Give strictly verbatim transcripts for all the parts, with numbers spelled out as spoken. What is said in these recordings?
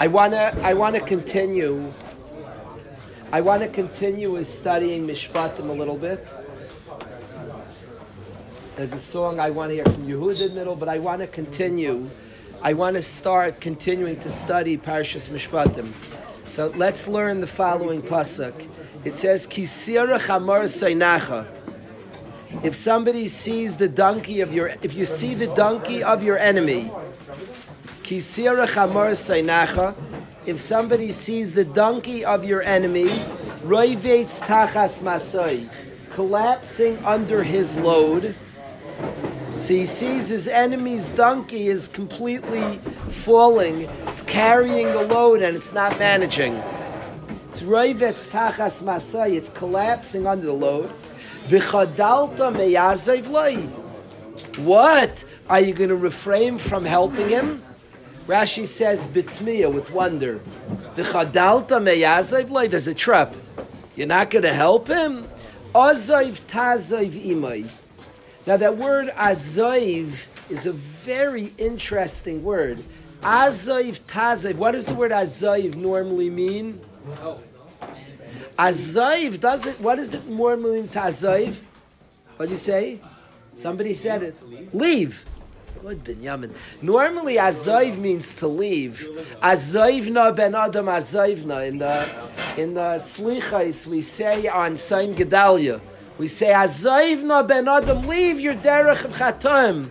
I wanna I wanna continue. I wanna continue with studying Mishpatim a little bit. There's a song I want to hear from Yehuda in the middle, but I want to continue. I want to start continuing to study Parshas Mishpatim. So let's learn the following pasuk. It says, "Kisira chamar seinacha." If somebody sees the donkey of your, if you see the donkey of your enemy, Kisira chamar seinacha. If somebody sees the donkey of your enemy, roivetz tachas masai, collapsing under his load. So he sees his enemy's donkey is completely falling. It's carrying the load and it's not managing. It's roivetz tachas masai. It's collapsing under the load. V'chadalta meyazev loi. What? Are you going to refrain from helping him? Rashi says bitmiya, with wonder. V'chadalta meyazev loi. There's a trap. You're not going to help him? Azav tazav imay. Now that word azav is a very interesting word. Azav tazav. What does the word azav normally mean? Azav does it. What does it normally mean? Tazav. What do you say? Somebody said it. Leave. Good Binyamin. Normally azav means to leave. Azavna ben adam azavna. In the in the slichais we say on Saim Gedalia. We say, Azayvna ben Adam, leave your derech of Chatam.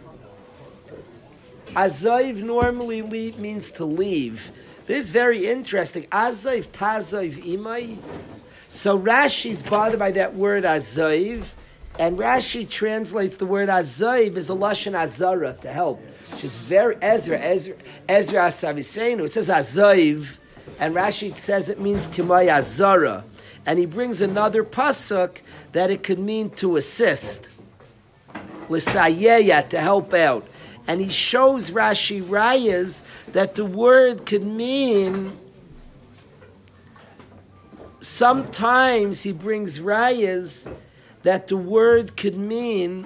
Azayv normally leave, means to leave. This is very interesting. Azayv tazayv imay. So Rashi's bothered by that word Azayv, and Rashi translates the word Azayv as a lashon azara, to help, which is very Ezra. Ezra Ezra Asaviseinu. It says Azayv, and Rashi says it means kimay azara. And he brings another pasuk that it could mean to assist, l'sayeya, to help out. And he shows Rashi rayas that the word could mean. Sometimes he brings rayas that the word could mean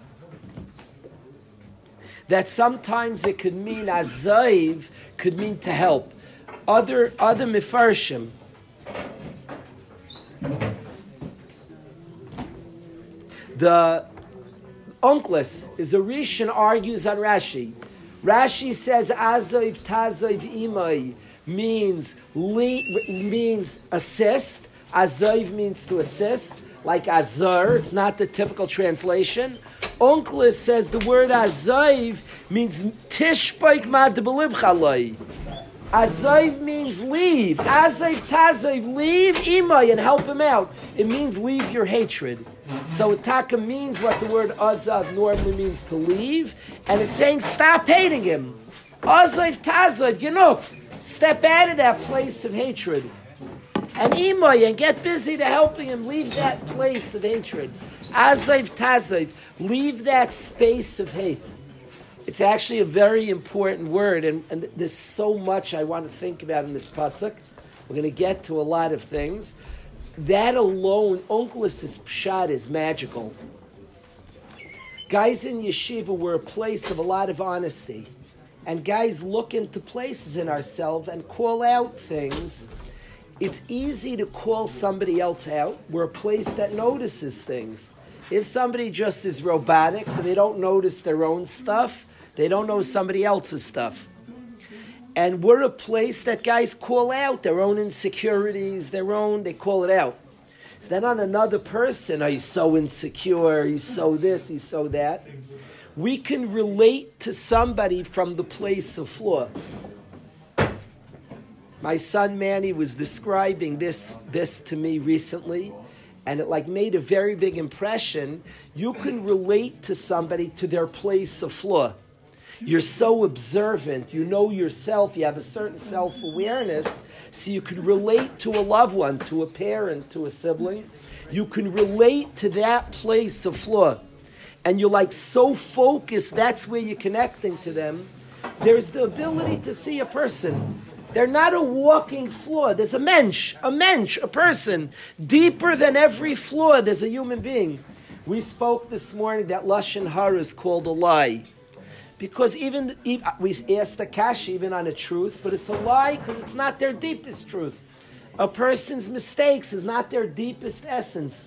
that sometimes it could mean azav, could mean to help. Other other mifarshim. The Onkelos is a Rishon argues on Rashi. Rashi says Azav Tazav Imai means le, means assist. Azav means to assist, like Azar. It's not the typical translation. Onkelos says the word Azav means Tishpaik Madbelib Chalai. Azav means leave. Azav tazav, leave imay and help him out. It means leave your hatred. So taka means what the word azav normally means, to leave, and it's saying stop hating him. Azav tazav, you know, step out of that place of hatred. And imay, and get busy to helping him leave that place of hatred. Azav tazav, leave that space of hate. It's actually a very important word, and, and there's so much I want to think about in this pasuk. We're going to get to a lot of things. That alone, Onkelos' pshat is magical. Guys in yeshiva were a place of a lot of honesty, and guys look into places in ourselves and call out things. It's easy to call somebody else out. We're a place that notices things. If somebody just is robotic, so they don't notice their own stuff, they don't know somebody else's stuff. And we're a place that guys call out their own insecurities, their own, they call it out. So then on another person, oh, he's so insecure, he's so this, he's so that. We can relate to somebody from the place of flaw. My son Manny was describing this, this to me recently, and it like made a very big impression. You can relate to somebody to their place of flaw. You're so observant, you know yourself, you have a certain self-awareness, so you can relate to a loved one, to a parent, to a sibling. You can relate to that place of flaw. And you're like so focused, that's where you're connecting to them. There's the ability to see a person. They're not a walking flaw. There's a mensch, a mensch, a person. Deeper than every flaw, there's a human being. We spoke this morning that Lashon Hara is called a lie. Because even, even we ask the kasha even on a truth, but it's a lie because it's not their deepest truth. A person's mistakes is not their deepest essence.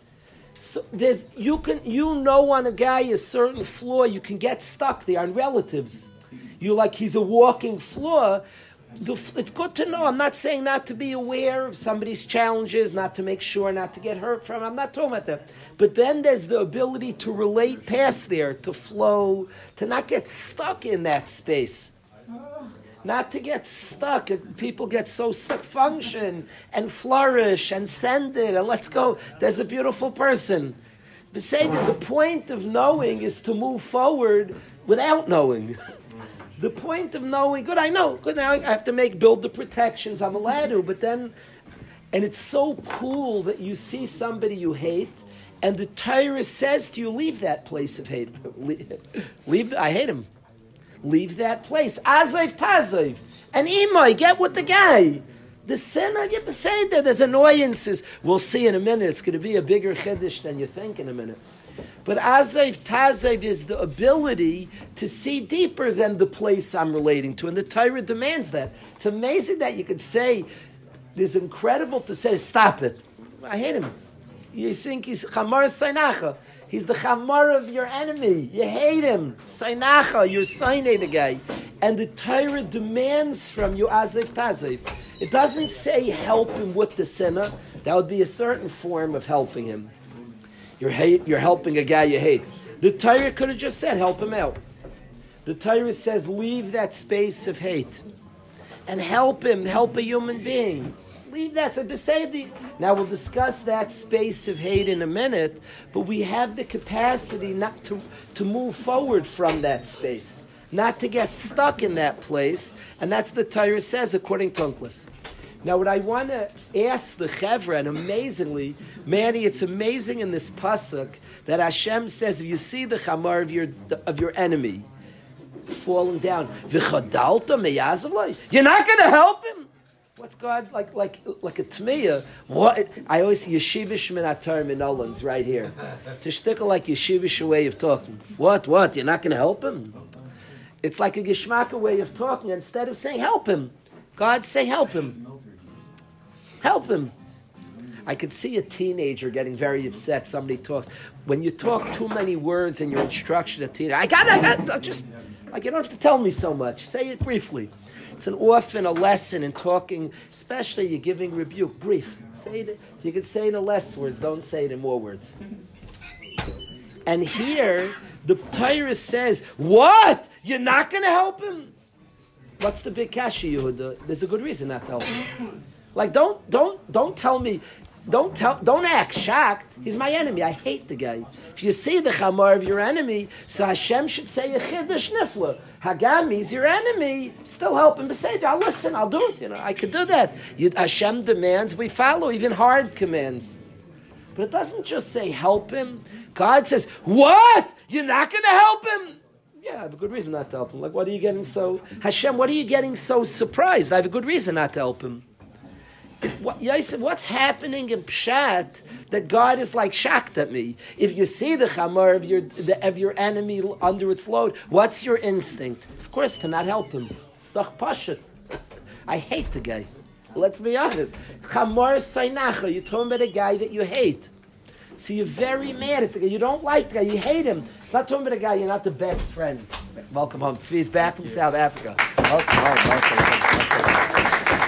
So there's you can you know on a guy a certain flaw, you can get stuck there on relatives. You like he's a walking flaw. The, it's good to know. I'm not saying not to be aware of somebody's challenges, not to make sure not to get hurt from. I'm not talking about that. But then there's the ability to relate past there, to flow, to not get stuck in that space. Not to get stuck. People get so stuck. Function and flourish and send it and let's go. There's a beautiful person. But say that the point of knowing is to move forward without knowing. The point of knowing, good, I know, good, now I have to make, build the protections, I'm allowed to, but then, and it's so cool that you see somebody you hate, and the Torah says to you, leave that place of hate. Leave, leave I hate him. Leave that place. Aziv taziv. And Imai, get with the guy. The sinner, you say that there's annoyances. We'll see in a minute, it's going to be a bigger chiddush than you think in a minute. But Aziv Taziv is the ability to see deeper than the place I'm relating to. And the Torah demands that. It's amazing that you could say, it's incredible to say, stop it. I hate him. You think he's Chamar Sainacha. He's the Chamar of your enemy. You hate him. Sainacha, you're Sainay the guy. And the Torah demands from you Aziv Taziv. It doesn't say help him with the sinner. That would be a certain form of helping him. You're, hate, you're helping a guy you hate. The Torah could have just said, help him out. The Torah says, leave that space of hate. And help him, help a human being. Leave that. Now we'll discuss that space of hate in a minute, but we have the capacity not to, to move forward from that space. Not to get stuck in that place. And that's the Torah says, according to Onkelos. Now, what I want to ask the Chevra, and amazingly, Manny, it's amazing in this pasuk that Hashem says, if you see the chamar of your of your enemy falling down, v'chadalta meyazavlai, you're not going to help him. What's God like? Like like a tmiya? What I always see yeshivish minatar minolans right here. It's a shtickle like yeshivish way of talking. What what? You're not going to help him? It's like a geshmaka way of talking. Instead of saying help him, God say help him. Help him. I could see a teenager getting very upset. Somebody talks. When you talk too many words in your instruction, a teenager, I got it, I got it. Just, like, you don't have to tell me so much. Say it briefly. It's an often a lesson in talking, especially you're giving rebuke. Brief. Say it. You can say it in less words. Don't say it in more words. And here, the Torah says, what? You're not going to help him? What's the big kasha, Yehuda? There's a good reason not to help him. Like, don't, don't, don't tell me, don't tell, don't act shocked. He's my enemy. I hate the guy. If you see the chamar of your enemy, so Hashem should say, Yechidah Shnifla. Hagam, he's your enemy. Still help him. But say, I'll listen, I'll do it. You know, I could do that. You, Hashem demands, we follow, even hard commands. But it doesn't just say help him. God says, what? You're not going to help him? Yeah, I have a good reason not to help him. Like, what are you getting so, Hashem, what are you getting so surprised? I have a good reason not to help him. What, Yosef, what's happening in Pshat that God is like shocked at me? If you see the chamar of your the, of your enemy under its load, what's your instinct? Of course, to not help him. I hate the guy. Let's be honest. Chamar sainacha. You're talking about a guy that you hate. So you're very mad at the guy. You don't like the guy. You hate him. It's not talking about a guy. You're not the best friends. Welcome home. Tzvi's back from South Africa. Welcome home. Welcome home. Welcome home.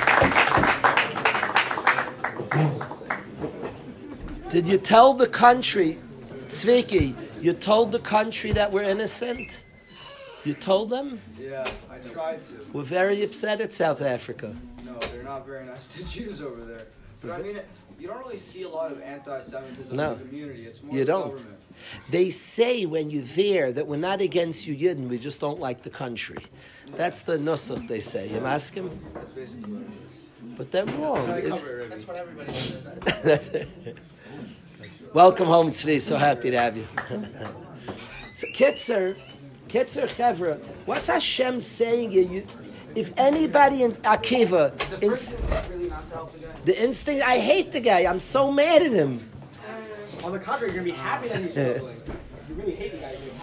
Did you tell the country, Tzviki, you told the country that we're innocent? You told them? Yeah, I tried to. We're very upset at South Africa. No, they're not very nice to Jews over there. But I mean, you don't really see a lot of anti-Semitism no. in the community. It's more you the don't. government. They say when you're there that we're not against you Yidden, we just don't like the country. Yeah. That's the nusach they say. You ask him? That's basically what it is. But they're wrong. That's, That's what everybody says. That's it. Welcome home, Tzvi. So happy to have you. So, Kitzer, Kitzer Chevra, what's Hashem saying here? You, if anybody in Akiva, the, first in, really not to help the, guy. the instinct, I hate the guy. I'm so mad at him. On the contrary, you're going to be happy that he's struggling. You really hate the guy. You're happy that he's struggling.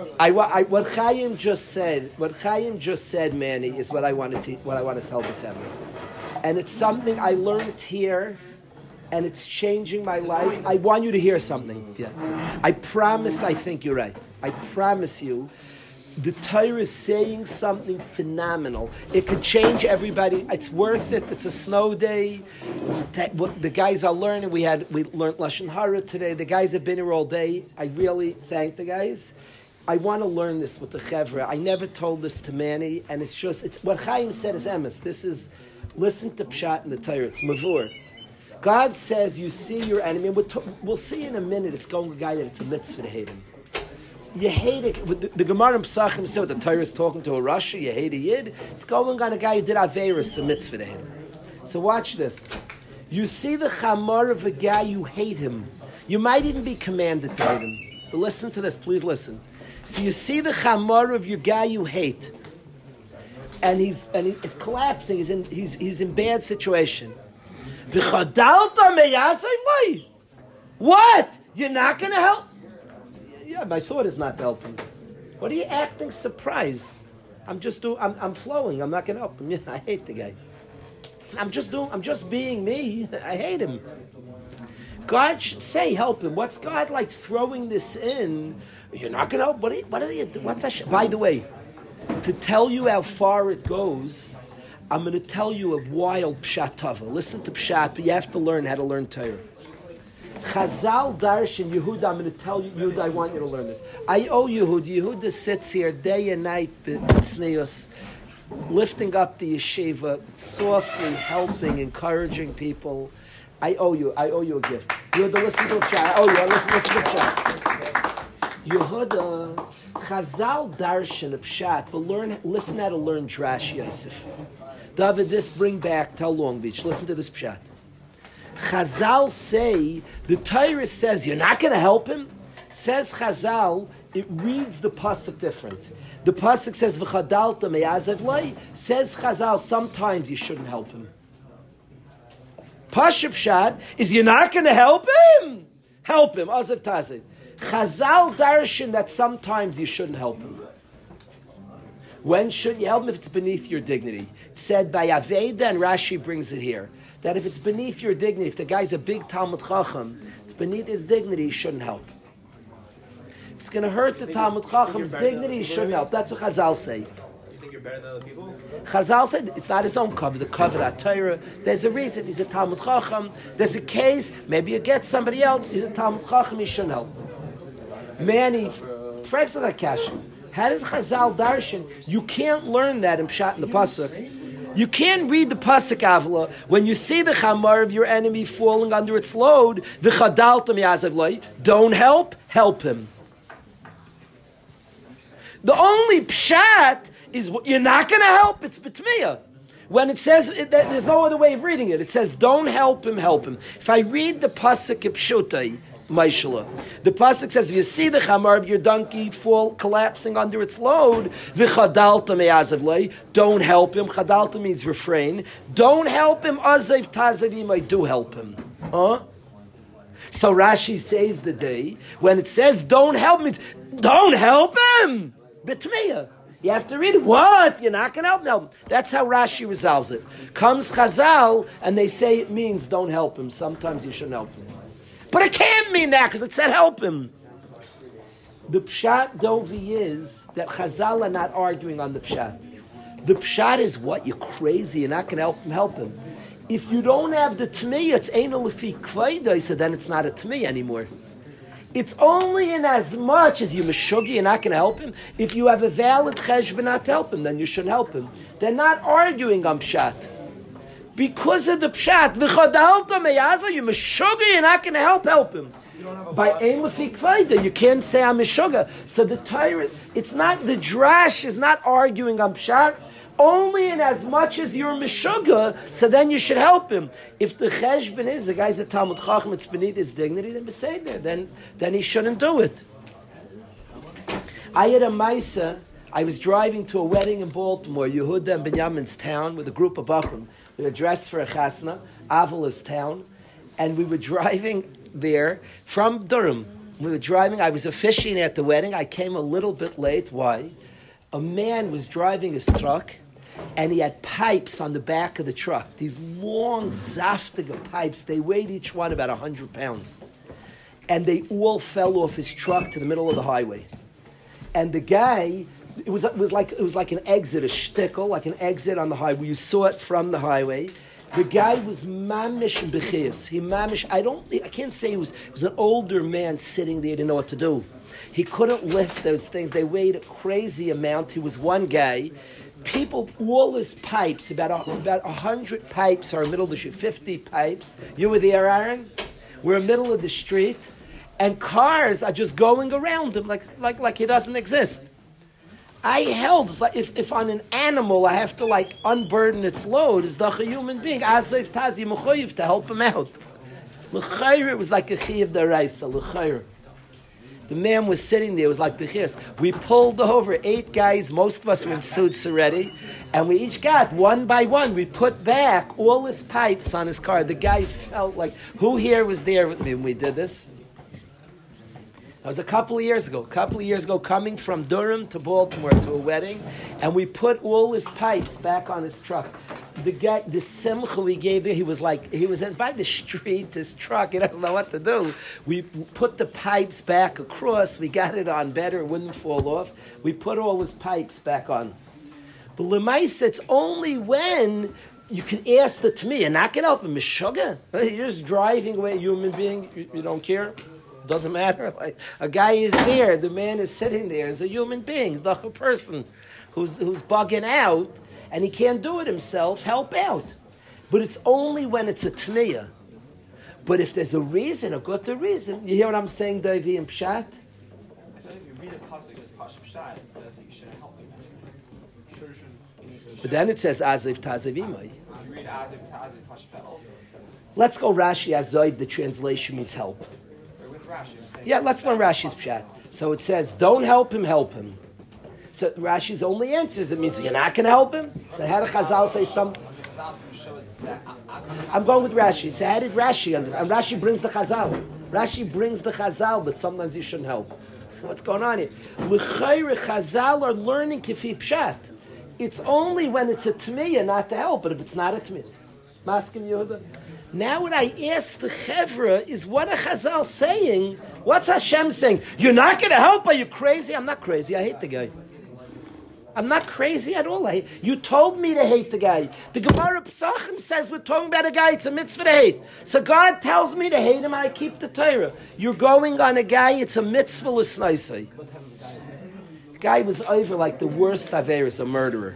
I, I, what Chaim just said, what Chaim just said, Manny, is what I want to te- what I want to tell the family, and it's something I learned here, and it's changing my life. I want you to hear something. Yeah, I promise. I think you're right. I promise you. The Torah is saying something phenomenal. It could change everybody. It's worth it. It's a snow day. The guys are learning. We had we learned Lashon Hara today. The guys have been here all day. I really thank the guys. I want to learn this with the Chevra. I never told this to Manny, and it's just it's what Chaim said is emes. This is listen to Pshat in the Torah. It's Mavur. God says you see your enemy. We'll, t- we'll see in a minute. It's going to a guy that it's a mitzvah to hate him. You hate it. The, the Gemara in Pesachim said the Torah is talking to a Rasha. You hate a Yid. It's going on a guy who did Averis, a mitzvah to him. So watch this. You see the chamar of a guy, you hate him. You might even be commanded to hate him. But listen to this, please listen. So you see the chamar of your guy you hate, and he's and he, it's collapsing. He's in he's he's in bad situation. What? You're not going to help? Yeah, my thought is not to help him. What are you acting surprised? I'm just doing. I'm, I'm flowing. I'm not going to help him. Yeah, I hate the guy. I'm just doing. I'm just being me. I hate him. God should say, help him. What's God like throwing this in? You're not going to help. What are you, what are you? What's that? Sh- By the way, to tell you how far it goes, I'm going to tell you a wild pshat tava. Listen to pshat, but you have to learn how to learn Torah. Chazal Darshan Yehuda, I'm going to tell you, Yehuda, I want you to learn this. I owe Yehuda. Yehuda sits here day and night, b'tznius, lifting up the yeshiva, softly helping, encouraging people. I owe you. I owe you a gift. Yehuda, listen to the chat. I owe you. Listen, listen to the chat. Yehuda, Chazal Darshan Pshat, but learn, listen how to learn Drash Yosef. David, this bring back, tell Long Beach. Listen to this Pshat. Chazal say, the Torah says you're not going to help him. Says Chazal, it reads the pasuk different. The pasuk says v'chadalta me'azev lei. Says Chazal, sometimes you shouldn't help him. Pashup Shad is you're not going to help him. Help him, azev tazev. Chazal darshan that sometimes you shouldn't help him. When should you help him? If it's beneath your dignity. It's said by Aveda, and Rashi brings it here, that if it's beneath your dignity, if the guy's a big Talmud Chacham, it's beneath his dignity, you shouldn't help. If it's going to hurt the Talmud Chacham's dignity, you shouldn't help. That's what Chazal say. You think you're better than other people? Chazal said it's not his own cover, the cover of Torah. There's a reason. He's a Talmud Chacham. There's a case. Maybe you get somebody else. He's a Talmud Chacham. You shouldn't help. Many, Frexel how did Chazal darshan? You can't learn that in Pshat in the pasuk. You can't read the pasuk Avla when you see the chamar of your enemy falling under its load. V'chadalta mi'azev lei. Don't help. Help him. The only Pshat is you're not going to help. It's B'tmiyah. When it says, it, there's no other way of reading it. It says, don't help him, help him. If I read the pasuk Pshutai, Maishala, the pasuk says, if you see the chamar of your donkey fall, collapsing under its load, v'chadalta me'azev lei, don't help him. Chadalta means refrain. Don't help him. Azev tazavim, I do help him. Huh? So Rashi saves the day. When it says, don't help him, it's, don't help him. B'tmiyah. You have to read it. What? You're not going to help him? No. That's how Rashi resolves it. Comes Chazal, and they say it means don't help him. Sometimes you shouldn't help him. But it can't mean that, because it said help him. The Pshat Dovi is that Chazal are not arguing on the Pshat. The Pshat is what? You're crazy. You're not going to help him, help him. If you don't have the Tmiyah, it's Eina Lefi Kvaida, so then it's not a Tmiyah anymore. It's only in as much as you Meshugi, you're not going to help him. If you have a valid cheshbon not to help him, then you shouldn't help him. They're not arguing on Pshat. Because of the Pshat, v'chadalta me'aza, you Meshugi, you're not going to help, help him. By Ein Lefi Kvaida, you can't say I'm Meshuga. So the Torah, it's not, the Drash is not arguing on Pshat, only in as much as you're Meshuga, so then you should help him. If the cheshbon is, the guy's a Talmud Chacham, it's beneath his dignity, then beside there, then then he shouldn't do it. I had a Maisa, I was driving to a wedding in Baltimore, Yehuda and Binyamin's town, with a group of Bachrim. We were dressed for a chasna, Avala's town, and we were driving there from Durham. We were driving. I was officiating at the wedding. I came a little bit late. Why? A man was driving his truck, and he had pipes on the back of the truck. These long, zaftige pipes. They weighed each one about one hundred pounds. And they all fell off his truck to the middle of the highway. And the guy, it was, it was, like, it was like an exit, a shtickle, like an exit on the highway. You saw it from the highway. The guy was mamish b'chias. He mamish. I don't. I can't say he was. He was an older man sitting there. He didn't know what to do. He couldn't lift those things. They weighed a crazy amount. He was one guy. People, all his pipes, about a, about a hundred pipes are in the middle of the street. Fifty pipes. You were there, Aaron. We're in the middle of the street, and cars are just going around him like like like he doesn't exist. I held, it's like if, if on an animal I have to like unburden its load, it's like a human being. Azav tazi mechoyev to help him out. L'chayr, it was like a chiyav daraisa. L'chayr. The man was sitting there. It was like the chiyas. We pulled over eight guys. Most of us were in suits already, and we each got one by one. We put back all his pipes on his car. The guy felt like, who here was there with me when we did this? That was a couple of years ago. A couple of years ago, coming from Durham to Baltimore to a wedding, and we put all his pipes back on his truck. The guy, the simcha we gave there, he was like, he was by the street, his truck, he doesn't know what to do. We put the pipes back across, we got it on better, it wouldn't fall off. We put all his pipes back on. But Lemaisa, it's only when you can ask the to me, you're not going to help him, Meshuggah. You're just driving away a human being, you, you don't care. Doesn't matter. Like a guy is there, the man is sitting there. It's a human being, the person who's who's bugging out, and he can't do it himself. Help out, but it's only when it's a tmiyah. But if there's a reason, a good reason, you hear what I'm saying, Davi and Pshat. I feel like if you read a pasuk as Pashup Pshat, it says that you shouldn't help him. You should, shouldn't. But then it says Aziv Tazavimai. If you read Aziv Taziv Pashup Pshat also, it says. Let's go Rashi Aziv. The translation means help. Yeah, let's learn Rashi's Pshat. So it says, don't help him, help him. So Rashi's only answers, it means you're not going to help him? So how did Chazal say something? I'm going with Rashi. So how did Rashi understand? And Rashi brings the Chazal. Rashi brings the Chazal, but sometimes you shouldn't help. So what's going on here? L'chayre Chazal are learning Kifi Pshat. It's only when it's a Tmiyah not to help, but if it's not a Tmiyah. Maskim Yehuda? Now what I ask the Chevra is, what are Chazal saying? What's Hashem saying? You're not going to help? Are you crazy? I'm not crazy. I hate the guy. I'm not crazy at all. I, you told me to hate the guy. The Gemara Pesachim says we're talking about a guy. It's a mitzvah to hate. So God tells me to hate him and I keep the Torah. You're going on a guy. It's a mitzvah l'snaisai. The guy was over like the worst Averis, a murderer.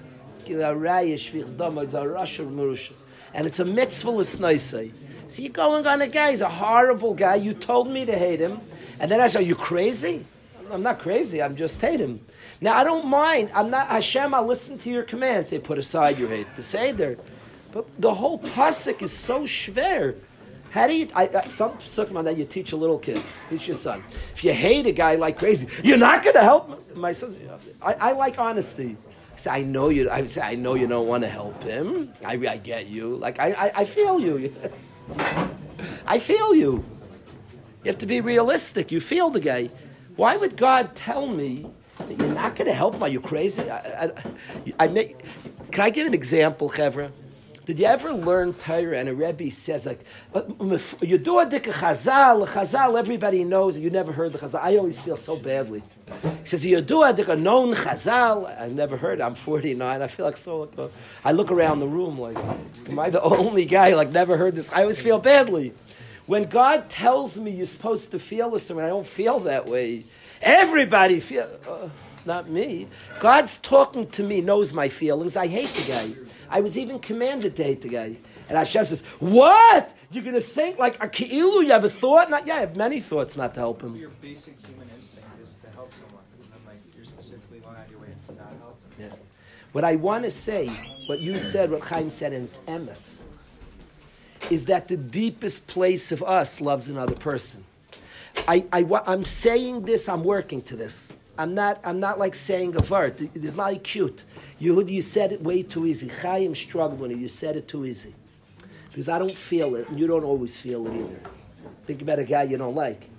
And it's a mitzvah l'snaisai. So you're going on a guy, he's a horrible guy, you told me to hate him, and then I say, are you crazy? I'm not crazy, I'm just hate him. Now I don't mind, I'm not, Hashem, I'll listen to your commands, say put aside your hate, Beseder. But the whole pasuk is so schwer. How do you, I, I, some pasukim on that you teach a little kid, teach your son. If you hate a guy like crazy, you're not going to help my son. I, I like honesty. I say, I know you. I say, I know you don't want to help him. I, I get you. Like I, I, I feel you. I feel you. You have to be realistic. You feel the guy. Why would God tell me that you're not going to help him? Are you crazy? I, I, I make. Can I give an example, Chevra? Did you ever learn Torah and a Rebbe says like, you do a dik Chazal, Chazal, everybody knows, you never heard the Chazal. I always feel so badly. He says, you do a dik a known Chazal. I never heard, I'm forty-nine, I feel like so, like, uh, I look around the room like, am I the only guy like never heard this? I always feel badly. When God tells me you're supposed to feel this way, I don't feel that way. Everybody feel, uh, not me. God's talking to me, knows my feelings. I hate the guy. I was even commanded to hate the guy. And Hashem says, what? You're going to think like a ki'ilu, you have a thought? Not, yeah, I have many thoughts not to help him. Your basic human instinct is to help someone. And like, you're specifically going out of your way to not help them. Yeah. What I want to say, what you said, what Chaim said, and it's emes, is that the deepest place of us loves another person. I, I, I'm saying this, I'm working to this. I'm not I'm not like saying a word. It's not like cute. You, you said it way too easy. Chaim struggled with it. You said it too easy. Because I don't feel it, and you don't always feel it either. Think about a guy you don't like.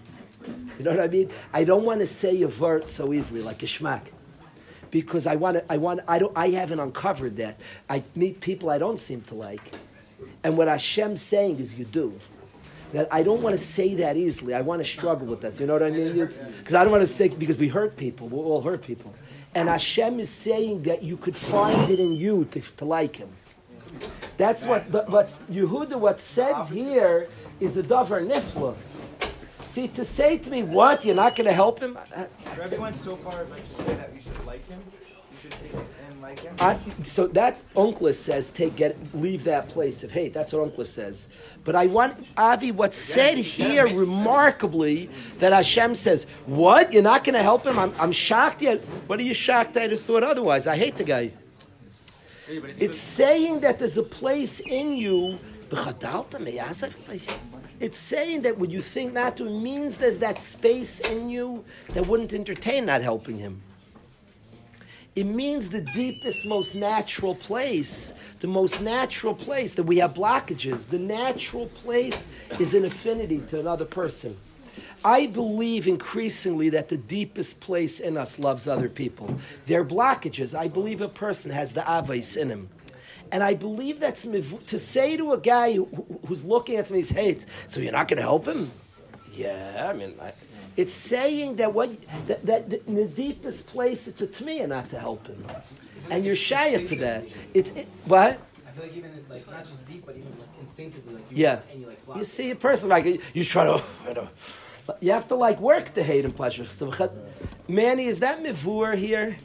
You know what I mean? I don't want to say a vert so easily, like a shmak. Because I want to, I want, I don't, I haven't uncovered that. I meet people I don't seem to like. And what Hashem's saying is you do. That I don't want to say that easily. I want to struggle with that. You know what I mean? Because I don't want to say, because we hurt people. We all hurt people. And Hashem is saying that you could find it in you to, to like him. That's what, but, but Yehuda, what's said here is a davar nifla. See, to say to me, what, you're not going to help him? Rabbi went so far as like to say that you should like him. You should take it and like him. I, so that Onkelos says, take get leave that place of hate. That's what Onkelos says. But I want, Avi, what's said here remarkably, that Hashem says, what, you're not going to help him? I'm, I'm shocked yet. What are you shocked I'd have thought otherwise? I hate the guy. It's saying that there's a place in you. It's saying that when you think not to, it means there's that space in you that wouldn't entertain not helping him. It means the deepest, most natural place, the most natural place that we have blockages. The natural place is an affinity to another person. I believe increasingly that the deepest place in us loves other people. There are blockages. I believe a person has the avos in him. And I believe that's to say to a guy who, who's looking at me, he hates, so you're not going to help him? Yeah, I mean, I, it's saying that what that, that in the deepest place, it's a tmiya not to help him, and you're shayah to that. It's it, what? I feel like even like not just deep, but even like instinctively, like you yeah. and you like You see a person like you try to, you know, you have to like work to hate him. Pleasure. So, Manny, is that mivur here?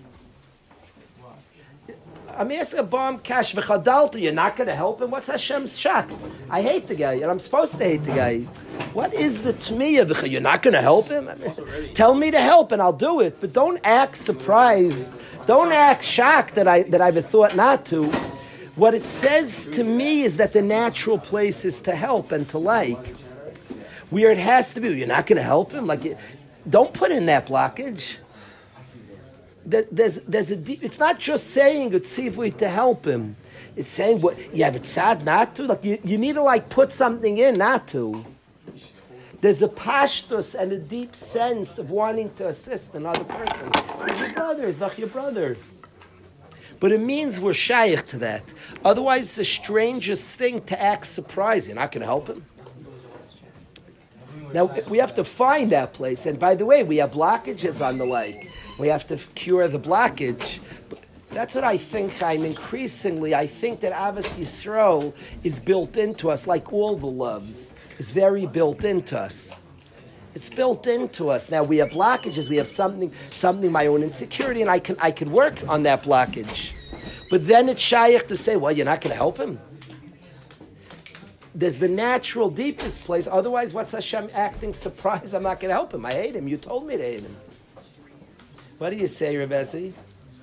I'm asking a bomb cash v'chadalta. You're not going to help him. What's Hashem's shocked? I hate the guy, and I'm supposed to hate the guy. What is the tmiya? You're not going to help him. I mean, tell me to help, and I'll do it. But don't act surprised. Don't act shocked that I that I've thought not to. What it says to me is that the natural place is to help and to like. Where it has to be, you're not going to help him. Like, don't put in that blockage. There's, there's a deep, it's not just saying it's tzivui to help him. It's saying what you have it sad not to. Like you, you need to like put something in not to. There's a pashtus and a deep sense of wanting to assist another person. He's your brother. He's not your brother. But it means we're shaykh to that. Otherwise, it's the strangest thing to act surprised. You're not going to help him. Now we have to find that place. And by the way, we have blockages on the like. We have to cure the blockage. But that's what I think. I'm increasingly. I think that Avos Yisrael is built into us, like all the loves. It's very built into us. It's built into us. Now we have blockages. We have something, something. My own insecurity, and I can, I can work on that blockage. But then it's shaykh to say, well, you're not going to help him. There's the natural, deepest place. Otherwise, what's Hashem acting surprised? I'm not going to help him. I hate him. You told me to hate him. What do you say, Rebezi?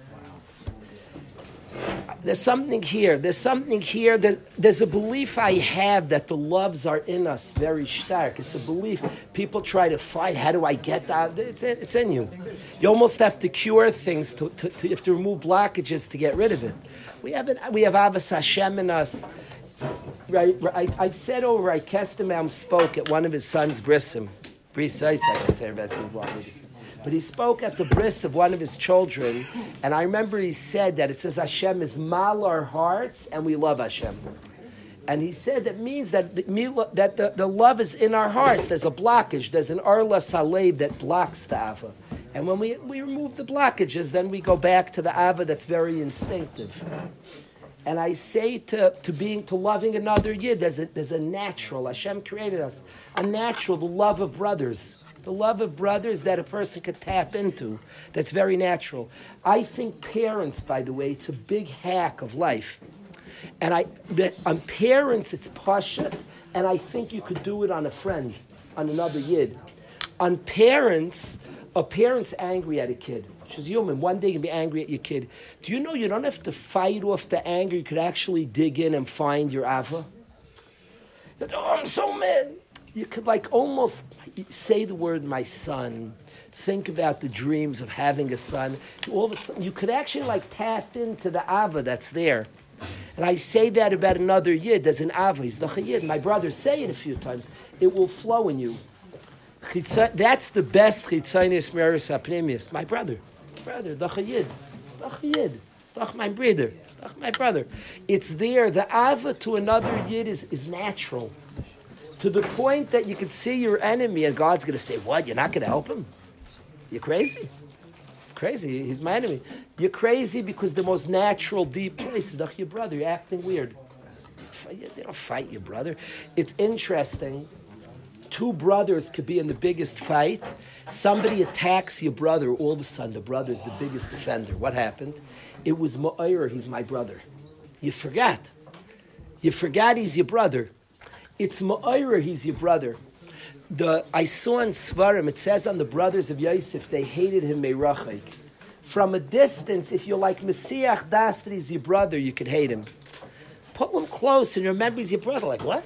There's something here. There's something here. There's, there's a belief I have that the loves are in us very stark. It's a belief. People try to fight. How do I get that? It's in, it's in you. You almost have to cure things. To, to, to, you have to remove blockages to get rid of it. We have it, we have Avos Hashem in us. Right, right. I've said over. I Kestemam spoke at one of his sons' brisim. Brisais, I should say. Rebezi. But he spoke at the bris of one of his children, and I remember he said that it says Hashem is mal our hearts, and we love Hashem. And he said that means that the, that the, the love is in our hearts. There's a blockage. There's an arla salev that blocks the ava. And when we, we remove the blockages, then we go back to the ava that's very instinctive. And I say to, to being to loving another yid, there's a, there's a natural. Hashem created us a natural, the love of brothers. The love of brothers that a person could tap into. That's very natural. I think parents, by the way, it's a big hack of life. And I that on parents, it's pashat, and I think you could do it on a friend, on another yid. On parents, a parent's angry at a kid. She's human. One day you can be angry at your kid. Do you know you don't have to fight off the anger? You could actually dig in and find your ava. Oh, I'm so mad. You could like almost say the word "my son." Think about the dreams of having a son. All of a sudden, you could actually like tap into the ava that's there. And I say that about another yid. There's an ava. He's not a yid. My brothers say it a few times. It will flow in you. Chitza- That's the best chitzonius meris apnimius. My brother, brother, doch a yid, it's doch a yid, it's doch my brother, it's doch my brother. It's there. The ava to another yid is, is natural, to the point that you can see your enemy and God's going to say, "What? You're not going to help him? You're crazy, crazy. He's my enemy. You're crazy because the most natural, deep place is doch your brother. You're acting weird. They don't fight your brother. It's interesting." Two brothers could be in the biggest fight. Somebody attacks your brother. All of a sudden, the brother is the biggest defender. What happened? It was Ma'ir, he's my brother. You forgot. You forgot he's your brother. It's Ma'ir, he's your brother. The I saw in Svarim, it says on the brothers of Yosef, they hated him me'rachik. From a distance, if you're like Messiah Das, that he's your brother, you could hate him. Pull him close and remember he's your brother. Like, what?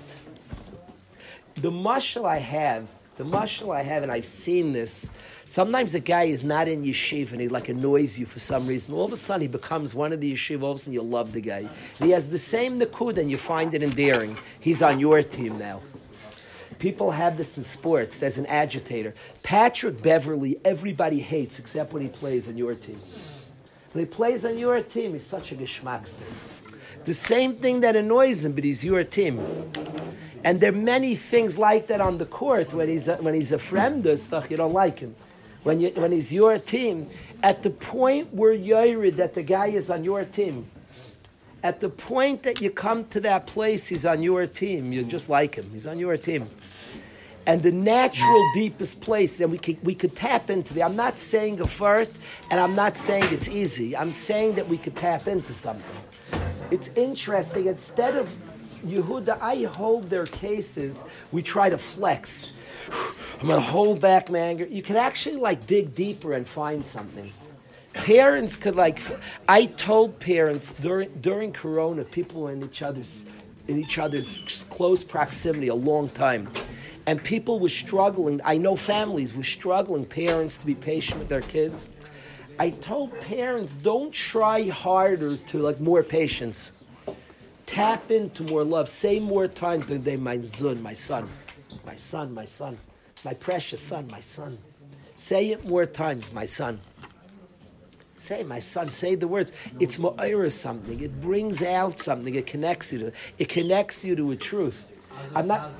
The mashal I have, the mashal I have, and I've seen this, sometimes a guy is not in yeshiva and he like annoys you for some reason. All of a sudden he becomes one of the yeshiva, all of a sudden you love the guy. And he has the same nakud and you find it endearing. He's on your team now. People have this in sports. There's an agitator. Patrick Beverly, everybody hates except when he plays on your team. When he plays on your team, he's such a geschmackster. The same thing that annoys him, but he's your team. And there are many things like that on the court when he's a, when he's a fremder stuff, you don't like him. When you when he's your team, at the point where you're that the guy is on your team, at the point that you come to that place, he's on your team. You just like him. He's on your team. And the natural deepest place, and we could we could tap into the. I'm not saying a fart, and I'm not saying it's easy. I'm saying that we could tap into something. It's interesting. Instead of Yehuda, I hold their cases, we try to flex. I'm going to hold back my anger. You can actually like dig deeper and find something. Parents could like, I told parents during during Corona, people were in each other's, in each other's close proximity a long time. And people were struggling. I know families were struggling, parents to be patient with their kids. I told parents, don't try harder to like more patience. Tap into more love. Say more times during the day, my zun, my son, my son, my son, my precious son, my son. Say it more times, my son. Say, my son, say the words. It's ma'ira something. It brings out something. It connects you to it. connects you to a truth. I'm not...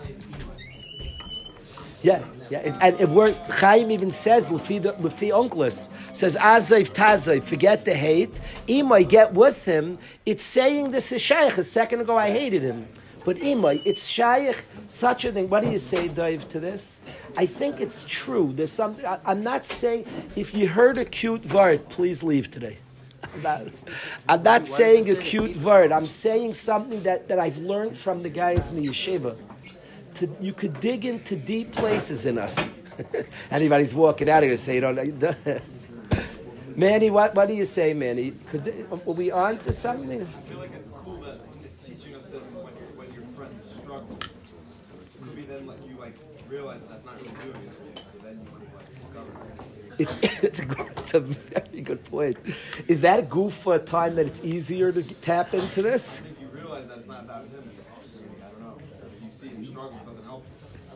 Yeah, yeah, it, and it works. Chaim even says, Lefi Onkelos, says, Azayv Tazayv, forget the hate. Imai, get with him. It's saying this is Shaykh. A second ago I hated him. But Imai, it's Shaykh, such a thing. What do you say, Dave, to this? I think it's true. There's some, I, I'm not saying, if you heard a cute word, please leave today. I'm not, I'm not saying a cute word. I'm saying something that, that I've learned from the guys in the yeshiva. To, you could dig into deep places in us. Anybody's walking out of here say, you know, Manny, what, what do you say, Manny? Could they, are we on to something? I feel like it's cool that it's teaching us this when, you're, when your friends struggle. Could be then like you like realize that's not really doing it for you, so then you like discover it. It's, it's, a, it's a very good point. Is that a goof for a time that it's easier to tap into this? I think you realize that it's not about him. I don't know. If you see him struggle, it doesn't help.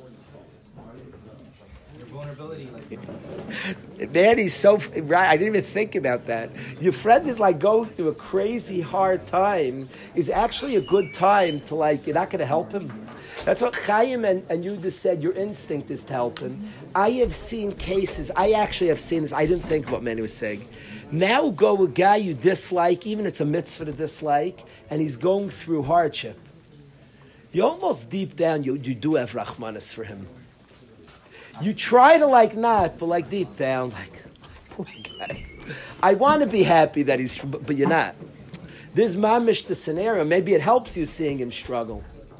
Your vulnerability, like Man, he's so right. I didn't even think about that. Your friend is like going through a crazy hard time. Is actually a good time to like. You're not going to help him. That's what Chaim and, and you just said. Your instinct is to help him. I have seen cases. I actually have seen this. I didn't think what Manny was saying. Now go a guy you dislike, even it's a mitzvah to dislike, and he's going through hardship. You almost deep down, you, you do have Rahmanas for him. You try to like not, but like deep down, like, poor guy. I want to be happy that he's, but, but you're not. This is mamish the scenario. Maybe it helps you seeing him struggle.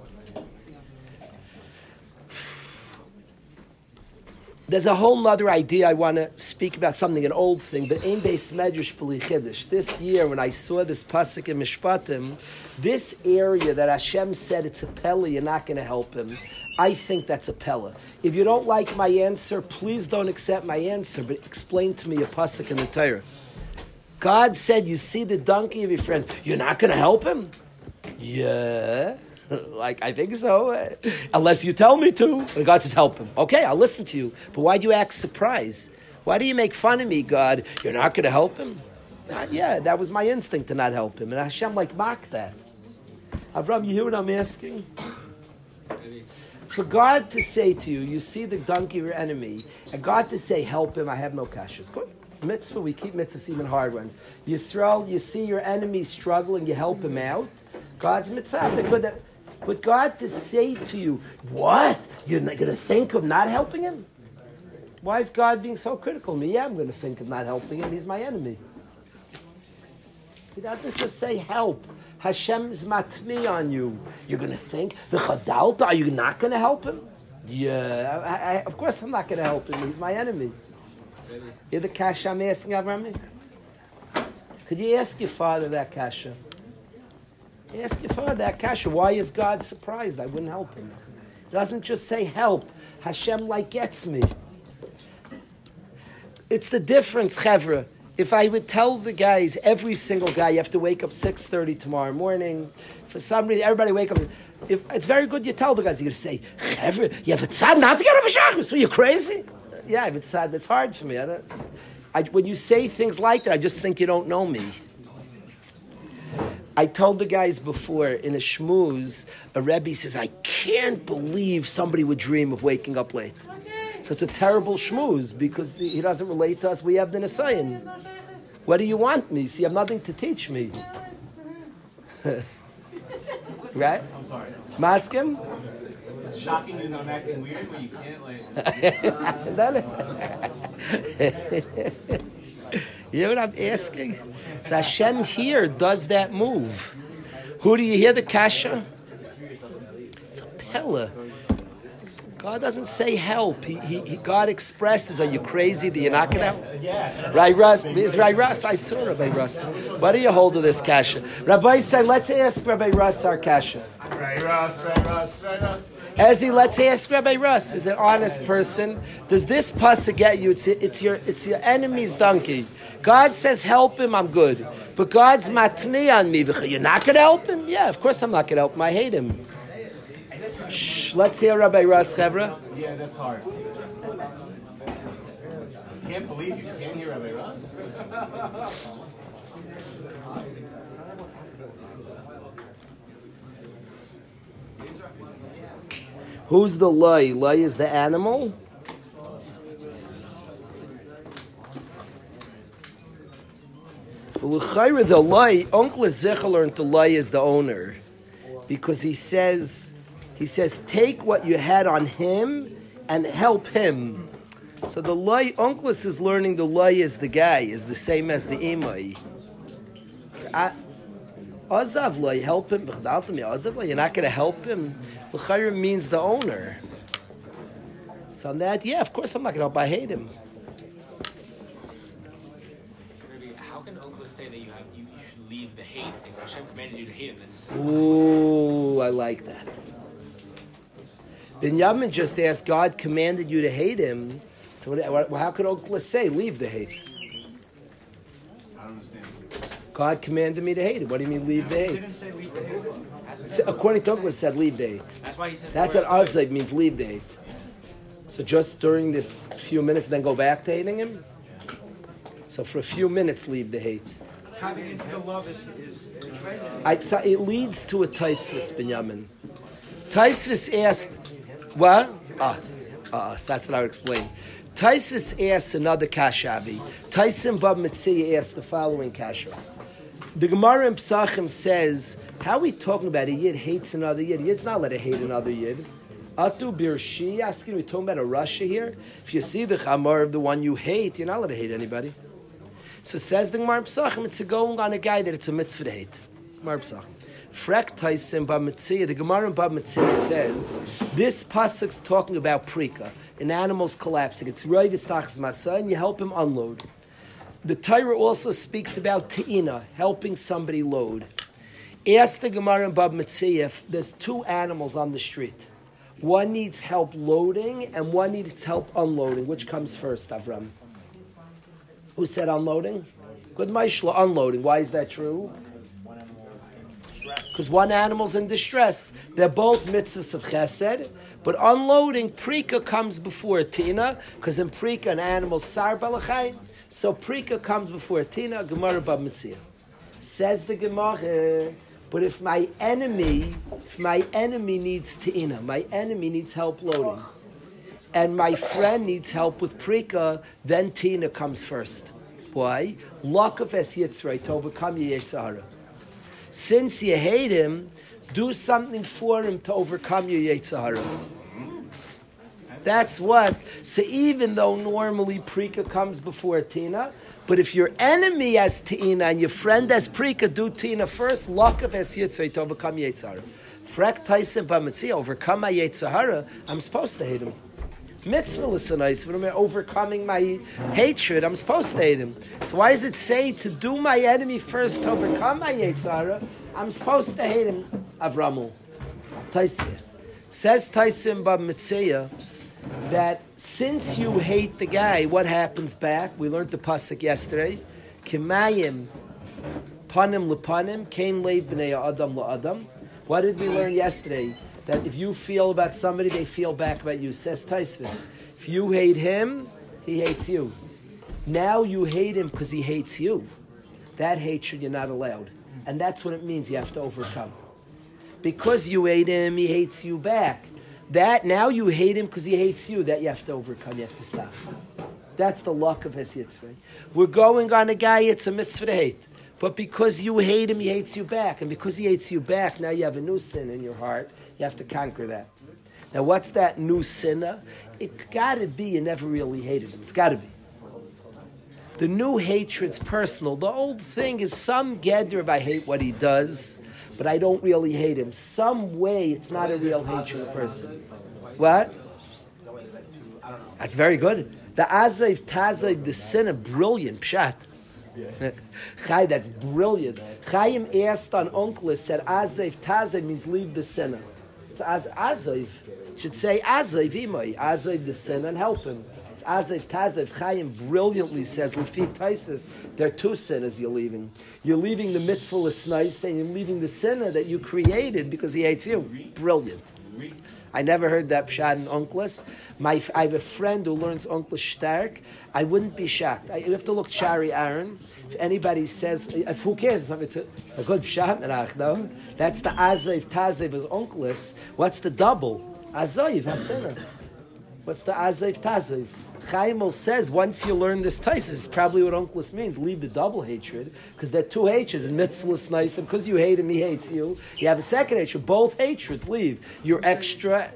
There's a whole nother idea I want to speak about, something, an old thing, but Ein Beis Medrash B'li Chiddush. This year, when I saw this pasuk in Mishpatim, this area that Hashem said it's a pella, you're not going to help him, I think that's a pella. If you don't like my answer, please don't accept my answer, but explain to me a pasuk in the Torah. God said, you see the donkey of your friend, you're not going to help him? Yeah. Like, I think so. Unless you tell me to. And God says, help him. Okay, I'll listen to you. But why do you act surprised? Why do you make fun of me, God? You're not going to help him? Not, yeah, that was my instinct to not help him. And Hashem, like, mocked that. Avram, you hear what I'm asking? For God to say to you, you see the donkey, your enemy, and God to say, help him, I have no kashas. Good. Mitzvah, we keep mitzvahs even hard ones. Yisrael, you see your enemy struggling, you help him out. God's mitzvah. But God to say to you, what? You're not going to think of not helping him? Why is God being so critical of me? Yeah, I'm going to think of not helping him. He's my enemy. He doesn't just say help. Hashem is matmi on you. You're going to think, the chadalta, are you not going to help him? Yeah, I, I, of course I'm not going to help him. He's my enemy. You're the kasha I'm asking, Avrami? Could you ask your father that kasha? Ask your father that kasha. Why is God surprised I wouldn't help him? He doesn't just say help. Hashem like gets me. It's the difference, Chevra. If I would tell the guys, every single guy, you have to wake up six thirty tomorrow morning. For some reason, everybody wake up. If, it's very good you tell the guys. You're going to say, Chevra, you have a tzad not to get up a shachris. Are you crazy? Yeah, if it's sad, that's hard for me. I don't, I, when you say things like that, I just think you don't know me. I told the guys before, in a shmooze, a Rebbe says, I can't believe somebody would dream of waking up late. So it's a terrible shmooze because he doesn't relate to us. We have the Nisayan. What do you want me? See, you have nothing to teach me. Right? I'm sorry. Maskim? It's shocking you that I'm acting weird, but you can't like... You know what I'm asking? So Hashem here does that move. Who do you hear the kasha? It's a pillar. God doesn't say help. He, he, he, God expresses, are you crazy that you're not going to help? Yeah. Right, Russ? Is Right, Russ? I saw Rabbi Russ. What do you hold of this kasha? Rabbi said, let's ask Rabbi Russ our kasha. Right, Russ, right, Russ, right, Russ. Ezzy, let's ask Rabbi Russ. Is an honest person. Does this pasuk get you? It's, it's, your, it's your enemy's donkey. God says, help him, I'm good. But God's matmi on me. You're not going to help him? Yeah, of course I'm not going to help him. I hate him. Shh, let's hear Rabbi Russ, Chevra. Yeah, that's hard. Can't believe you can't hear Rabbi Russ. Who's the loy? Loy is the animal? The loy, Uncle Ezekiel learned the loy is the owner. Because he says... He says, take what you had on him and help him. So the loy, Unclus is learning the loy is the guy, is the same as the imai. So Azav loy, help him. You're not going to help him. L'chayr means the owner. So on that, yeah, of course I'm not going to help. I hate him. How can Unclus say that you have you, you should leave the hate and Hashem commanded you to hate him? That's Ooh, I like that. Binyamin just asked, God commanded you to hate him. So what, how could Oklahoma say, leave the hate? I don't understand. God commanded me to hate him. What do you mean, leave the hate? He didn't say leave the hate. According to Oklahoma, said leave the hate. That's why he said. That's what Azeg means, leave the hate. So just during this few minutes, then go back to hating him? So for a few minutes, leave the hate. Having the love is... is, is I, so it leads to a Taisvis, Binyamin. Taisvis asked... What? Ah, uh, so that's what I would explain. Taisvis asks another kashavi. Taisim Bab Mitzvah asks the following kasha. The Gemara in Psachim says, how are we talking about a yid hates another yid? Yid's not allowed to hate another yid. Atu Birshi, asking, we're talking about a Russia here? If you see the Chamar of the one you hate, you're not allowed to hate anybody. So says the Gemara in Psachim, it's a going on a guy that it's a mitzvah to hate. Gemara in Psachim. Frek Taisim Bab Mitzvah, the Gemara in Bab Mitzvah says, this pasuk's talking about prika, an animal's collapsing. It's Rav Yitzchak's Masa, and you help him unload. The Torah also speaks about te'ina, helping somebody load. Ask the Gemara in Bab Mitzvah if there's two animals on the street. One needs help loading, and one needs help unloading. Which comes first, Avram? Who said unloading? Good Maishla, unloading. Why is that true? because one animal's in distress. They're both mitzvahs of chesed, but unloading, prika comes before tina, because in prika an animal's sar balachai, so prika comes before tina, Gemara Bab Metzia. Says the Gemara, but if my enemy, if my enemy needs tina, my enemy needs help loading, and my friend needs help with prika, then tina comes first. Why? Lakav es yitzray, to overcome your Yetzirah. Since you hate him, do something for him to overcome your Yetzirah. That's what. So even though normally Prika comes before Tina, but if your enemy has Tina and your friend has Prika, do Tina first. Lakav es Yitzray to overcome Yetzirah. Frek Tyson Bamatzia, overcome my Yetzirah, I'm supposed to hate him. Mitzvah listeners, when I'm overcoming my hatred, I'm supposed to hate him. So why does it say to do my enemy first to overcome my Yetzirah? I'm supposed to hate him. Avramul. Taisis. Says Taisim Bab Mitzvah that since you hate the guy, what happens back? We learned the pasuk yesterday. Kimayim panim lepanim kain leib b'nei adam la'adam. What did we learn yesterday? That if you feel about somebody, they feel back about you. Says Taisvis. If you hate him, he hates you. Now you hate him because he hates you. That hatred you're not allowed. And that's what it means you have to overcome. Because you hate him, he hates you back. That now you hate him because he hates you. That you have to overcome. You have to stop. That's the luck of Hes Yitzray. We're going on a guy, it's a mitzvah to hate. But because you hate him, he hates you back. And because he hates you back, now you have a new sin in your heart. You have to conquer that. Now, what's that new sinner? It's got to be you never really hated him. It's got to be. The new hatred's personal. The old thing is some gedder if I hate what he does, but I don't really hate him. Some way, it's not a real hatred of a person. What? That's very good. The azav, tazav, the sinner, brilliant. Pshat. Chai, that's brilliant. Chaim asked on Onkelos, said azav, tazav means leave the sinner. It's az, azav. Should say azav, imay. Azav the sinner and help him. It's azav, tazav. Chaim brilliantly says, Lefi Taisvis, there are two sinners you're leaving. You're leaving the mitzvah nice, and you're leaving the sinner that you created because he hates you. Brilliant. I never heard that pshat in Onkelos. My, I have a friend who learns Onkelos stark. I wouldn't be shocked. I, you have to look Shari Aaron. If anybody says, if, who cares? It's a, it's a good pshat, Menach, no? That's the Azav, Tazav is Onkelos. What's the double? Azav, Hasina. What's the Azav, Tazav? Chaimel says, once you learn this Taisis, is probably what Onkelos means. Leave the double hatred, because there are two hatreds. And mitzvahs nice, and because you hate him, he hates you. You have a second hatred. Both hatreds leave. You're extra.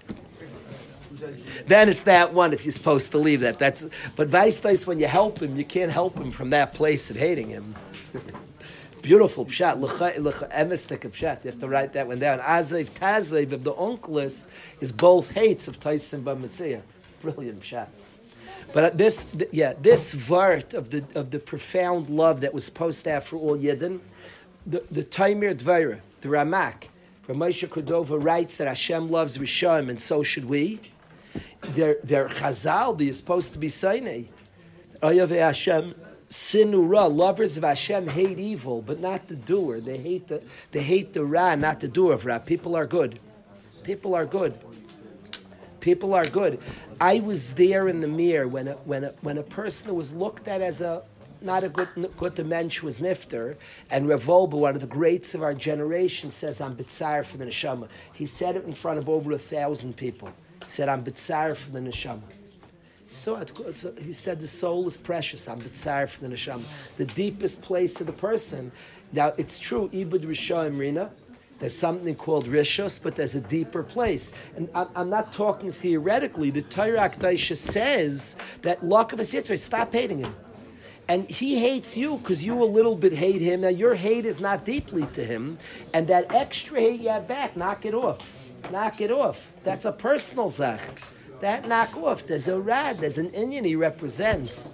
Then it's that one if you're supposed to leave that. That's but vice versa, when you help him, you can't help him from that place of hating him. Beautiful pshat, emistik pshat. You have to write that one down. Azav tazav of the Onkelos is both hates of Taisim Bamitzia. Brilliant pshat. But this, yeah, this vart of the of the profound love that was supposed to have for all Yidden, the the Taimir Dvaira, the Ramak, from Moshe Cordova writes that Hashem loves Rishayim, and so should we. Their their Chazal, they are supposed to be Sainei. Oyave Hashem, Sinura, lovers of Hashem hate evil, but not the doer. They hate the they hate the Ra, not the doer of Ra. People are good. People are good. People are good. I was there in the mirror when a, when a, when a person was looked at as a not a good good mensch was nifter, and Rav Wolbe, one of the greats of our generation, says, "I'm bitzar for the neshama." He said it in front of over a thousand people. He said, "I'm bitzar for the neshama." So he said, "The soul is precious. I'm bitzar for the neshama." The deepest place of the person. Now it's true. Ibud Rishayim Rina. There's something called Rishos, but there's a deeper place. And I'm not talking theoretically. The Torah Akdaisha says that Lakav Yitzray, stop hating him. And he hates you because you a little bit hate him. Now your hate is not deeply to him. And that extra hate you have back, knock it off. Knock it off. That's a personal zach. That knock off. There's a rad, there's an Indian he represents.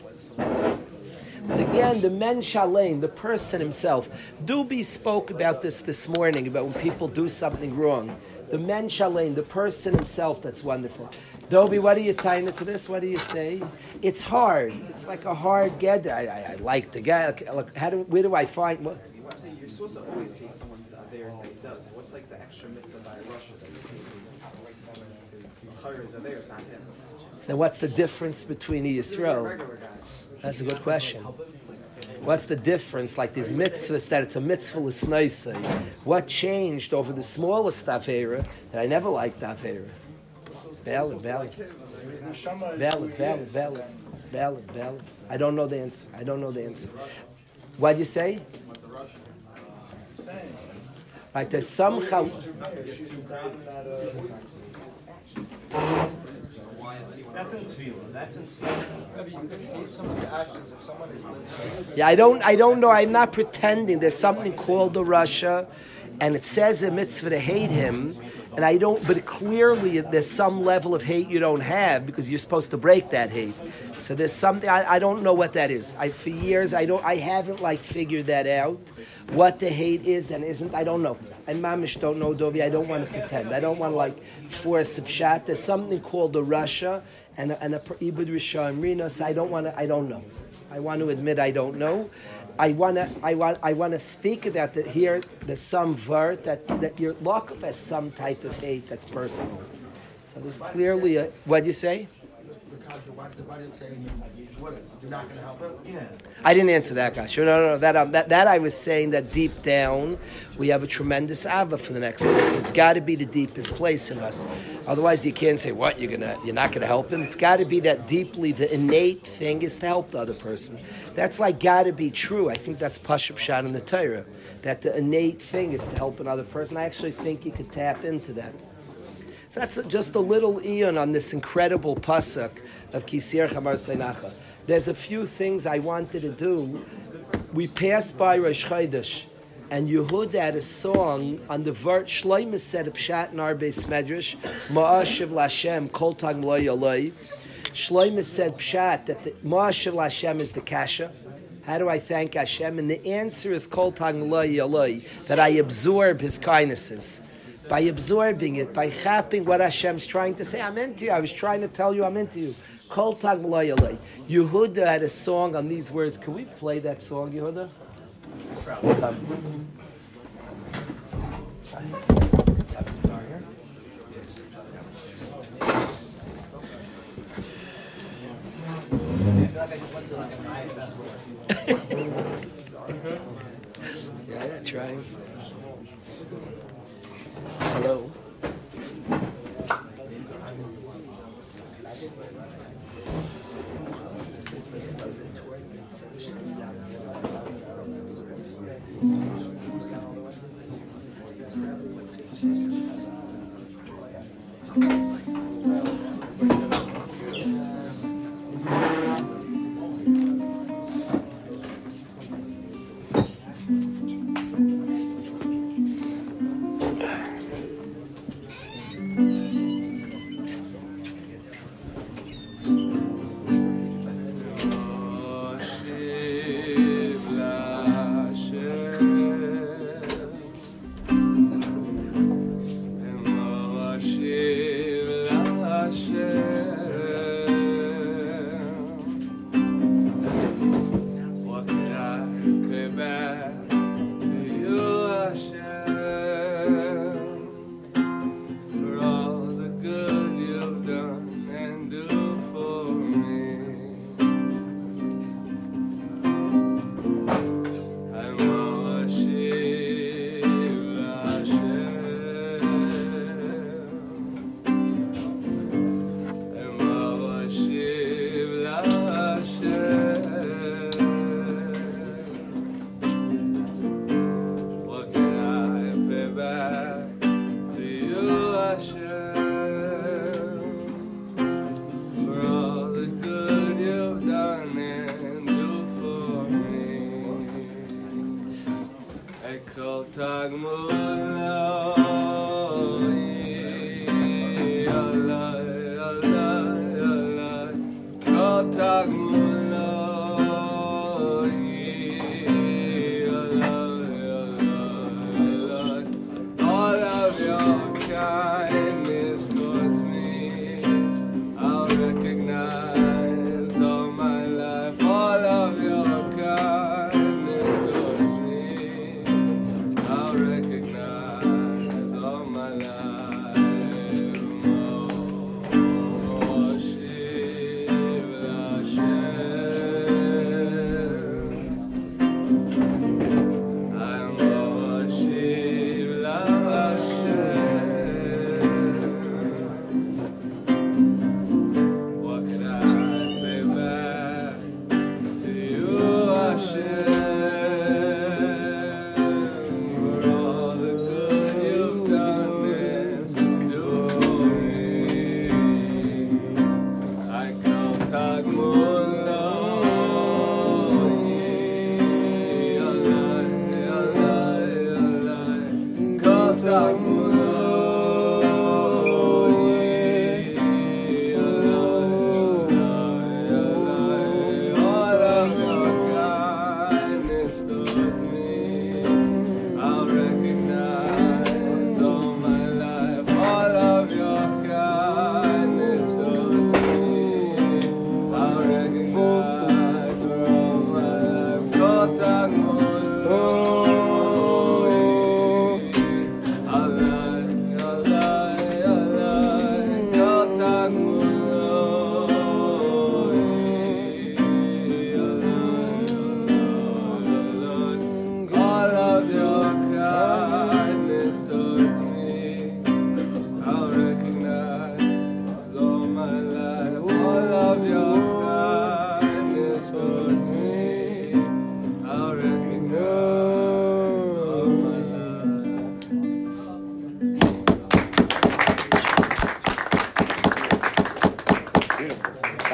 But again, the men shalein, the person himself. Dubi spoke about this this morning, about when people do something wrong. The men shalein, the person himself, that's wonderful. Dobi, what are you tying to this? What do you say? It's hard. It's like a hard get. I, I, I like the guy. Look, how do, where do I find... What? say you're supposed to always hate someone that they say does. What's like the extra mitzvah by Russia that you hate? Because Chayr is there, it's not him. So what's the difference between the Yisrael? That's a good question. What's the difference? Like these mitzvahs, that it's a mitzvah l'snoisei. What changed over the smallest Avera that I never liked Avera? Valid, valid. Valid, valid, valid. Valid, valid. I don't know the answer. I don't know the answer. What'd you say? Right, there's some chal- That's in Tzvila. That's in Tzvila. You could hate someone's actions if someone is living. Yeah, I don't, I don't know. I'm not pretending. There's something called the Russia, and it says a mitzvah to hate him, and I don't. But clearly, there's some level of hate you don't have because you're supposed to break that hate. So there's something I, I don't know what that is. I for years I don't. I haven't like figured that out. What the hate is and isn't, I don't know. I mamish don't know, Dovi. I don't want to pretend. I don't want to like force a pshat. There's something called the Russia and a, and a ibud rishon rina. So I don't want to. I don't know. I want to admit I don't know. I want to. I want. I want to speak about that here. There's some vert that that your Yaakov has some type of hate that's personal. So there's clearly a. What'd you say? You're not going to help him? Yeah. I didn't answer that, guys. No, no, no. That, um, that, that I was saying that deep down, we have a tremendous ava for the next person. It's got to be the deepest place in us. Otherwise, you can't say, what, you're gonna, you're not going to help him? It's got to be that deeply, the innate thing is to help the other person. That's like got to be true. I think that's Pashup Shad in the Torah. That the innate thing is to help another person. I actually think you could tap into that. So that's just a little eon on this incredible pasuk of Kisir Chamar Seinacha. There's a few things I wanted to do. We passed by Rosh Chodesh, and Yehuda had a song on the vert Shloimeh said a pshat in our Beis Medrash, Ma'ashiv Lashem Kol Tag Lo Yoloi. Shloimeh said pshat that the Ma'ashiv Lashem is the kasha. How do I thank Hashem? And the answer is Kol Tag Lo Yoloi, that I absorb His kindnesses. By absorbing it, by chapping what Hashem's trying to say, I'm into you. I was trying to tell you I'm into you. Kol Tag M'Lo. Yehuda had a song on these words. Can we play that song, Yehuda? Um, yeah, yeah, trying. Hello. All of your kind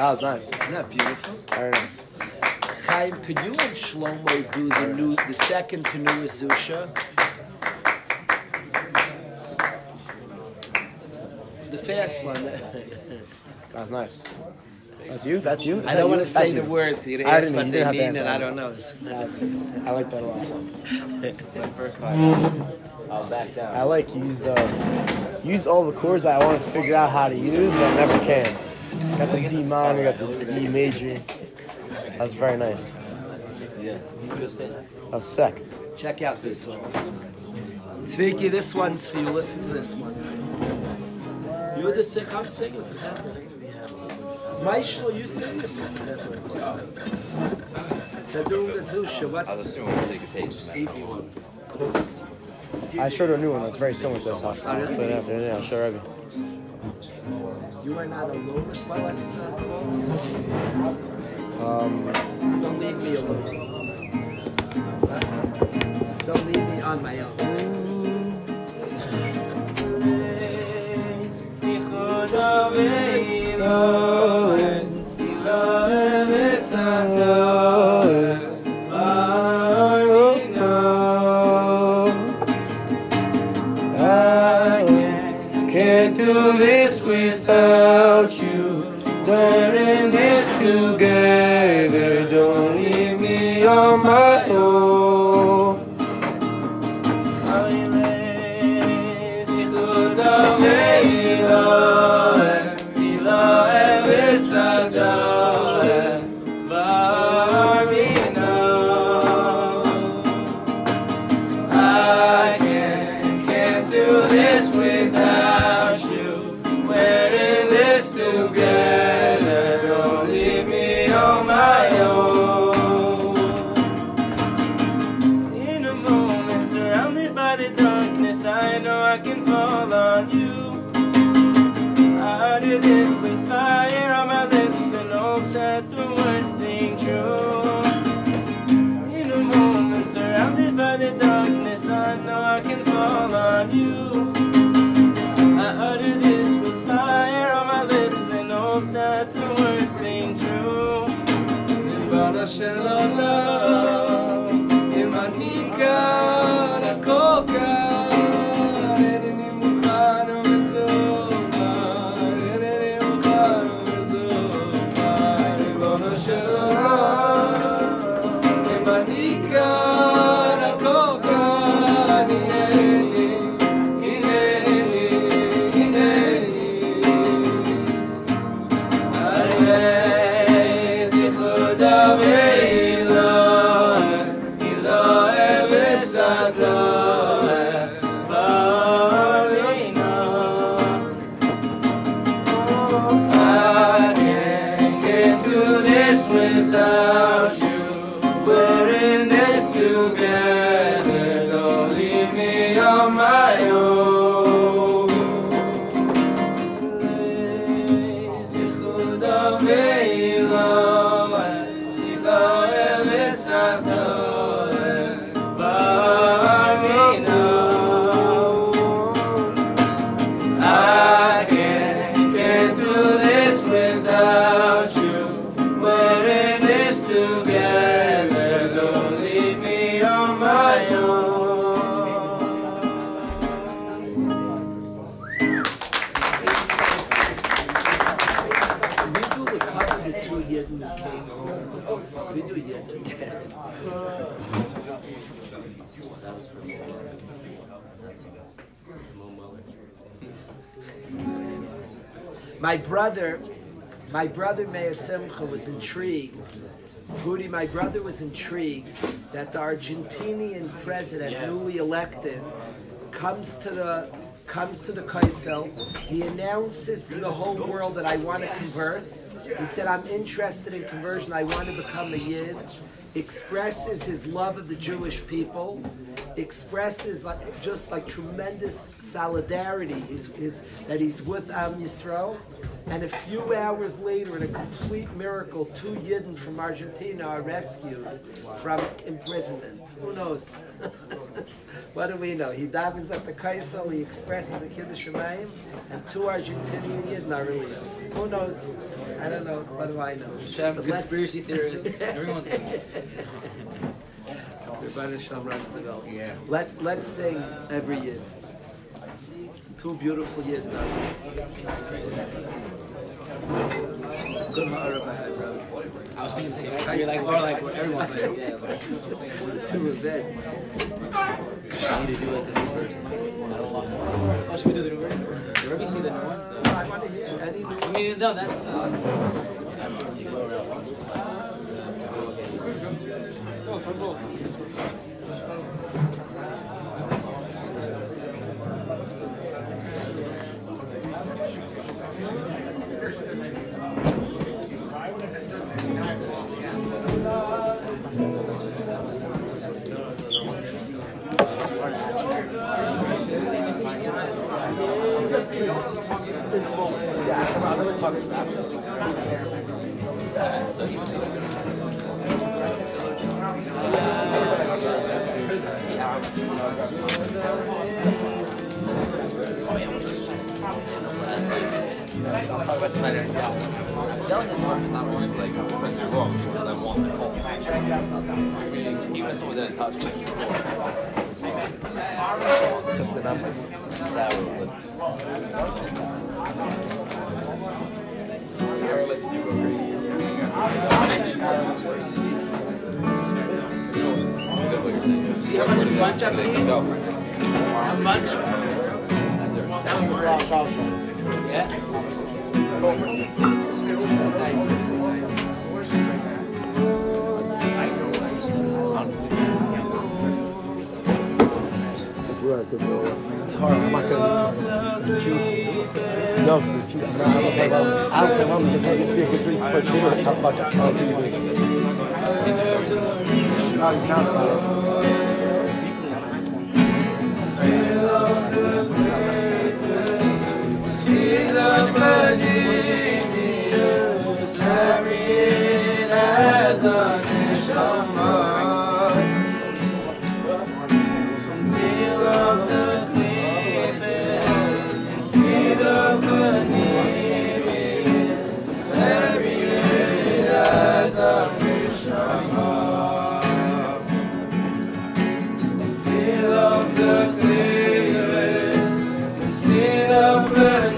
That was nice. Isn't that beautiful? Very nice. Chaim, could you and Shlomo do the new, the second to New Zusha? The fast one. That's nice. That's you? That's you? I don't want to say That's the you. words because you're I going to ask didn't- what you they didn't have mean to and I answer. don't know. That's- I like that a lot. I'll back down. I like use the use all the chords that I want to figure out how to use, but I never can. Got the D minor, got the E major. That's very nice. Yeah. That was sick. Check out this one. Zviki, this one's for you. Listen to this one. You're the sick, I'm singing with the family. Maishlo, you sing this one. They're doing the Zusha. What's I was assuming we'll take a page from that. I showed her a new one that's very similar to this. I'll Oh, really? put it up there. Yeah, I'll show her. You are not alone. Why let's not close? Um, Don't leave me alone. Don't leave me on my own. Can't do this without you. Learning this together. Don't leave me on my own. I can't, can't do this without you. Wearing this together. Don't leave me on my own. In a moment, surrounded by the darkness, I know I can fall on you. I do this with fire on my lips and hope that the words sing true. In a moment, surrounded by the darkness, I know I can fall on you. I utter this with fire on my lips and hope that the words sing true. Rebana shalom, imanika nakoka, eneni mukhano mezoba, eneni mukhano mezoba. Rebana shalom, imanika nakoka, ineni, ineni, ineni. Arei zichuda ve'iloi, iloi v'satoi, ba'arina. I can't, can't do this without you. We're in this together. Don't leave me on my own. Zichuda ve'iloi, iloi v'satoi, ba'arina. I can't, can't do this without you. We're in this together. Don't leave me on my own. We do the cover the two Yidden who came home. We do Yidden. That was for me. My brother, my brother Meir Simcha was intrigued. Budi, my brother was intrigued that the Argentinian president, newly elected, comes to the comes to the Kaisel. He announces to the whole world that I want to convert. He said, I'm interested in conversion. I want to become a Yid. Expresses his love of the Jewish people. Expresses like, just like tremendous solidarity his, his, that he's with Am Yisrael. And a few hours later, in a complete miracle, two Yidden from Argentina are rescued from imprisonment. Who knows? What do we know? He davens at the Kaisel, he expresses a Kiddush Shemayim, and two Argentinian Yidden are released. Who knows? I don't know. What do I know? Hashem, But let's- conspiracy theorists. Everyone's Rebbeinu Shalom runs the world. Yeah. Let's let's sing every Yid. Two beautiful Yid now. Good Ha'arab ahead, brother. I was thinking the same thing. You're like, or like, everyone's like, yeah. It's like, Two events. oh, should we do the new version? Did Rebbe see the new one? I want to hear any new I mean, no, that's the. Yelling is not, not always like because you're wrong, because I want the call. Even if someone didn't touch me. took the knobs. That would See how much lunch I'm eating? How much? Yeah. Nice, nice. It's hard. I'm not gonna listen to two. No, the two. I don't know. I'm going to be a good three for two. I talk about that. I'll do this. No, you can't. See the Vladimirs carried as a neshama. Deal of the Clippers. See the Vladimirs carried as a neshama. Deal of the Clippers. See the Vladimirs.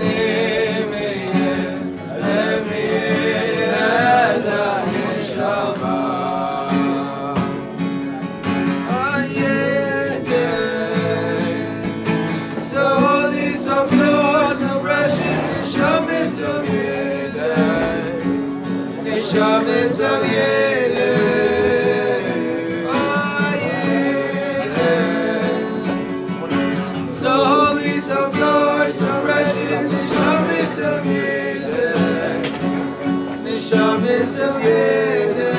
Shabbos of Yedin, oh Yedin. So holy, so pure, so righteous, the Shabbos of Yedin, the Shabbos of Yedin.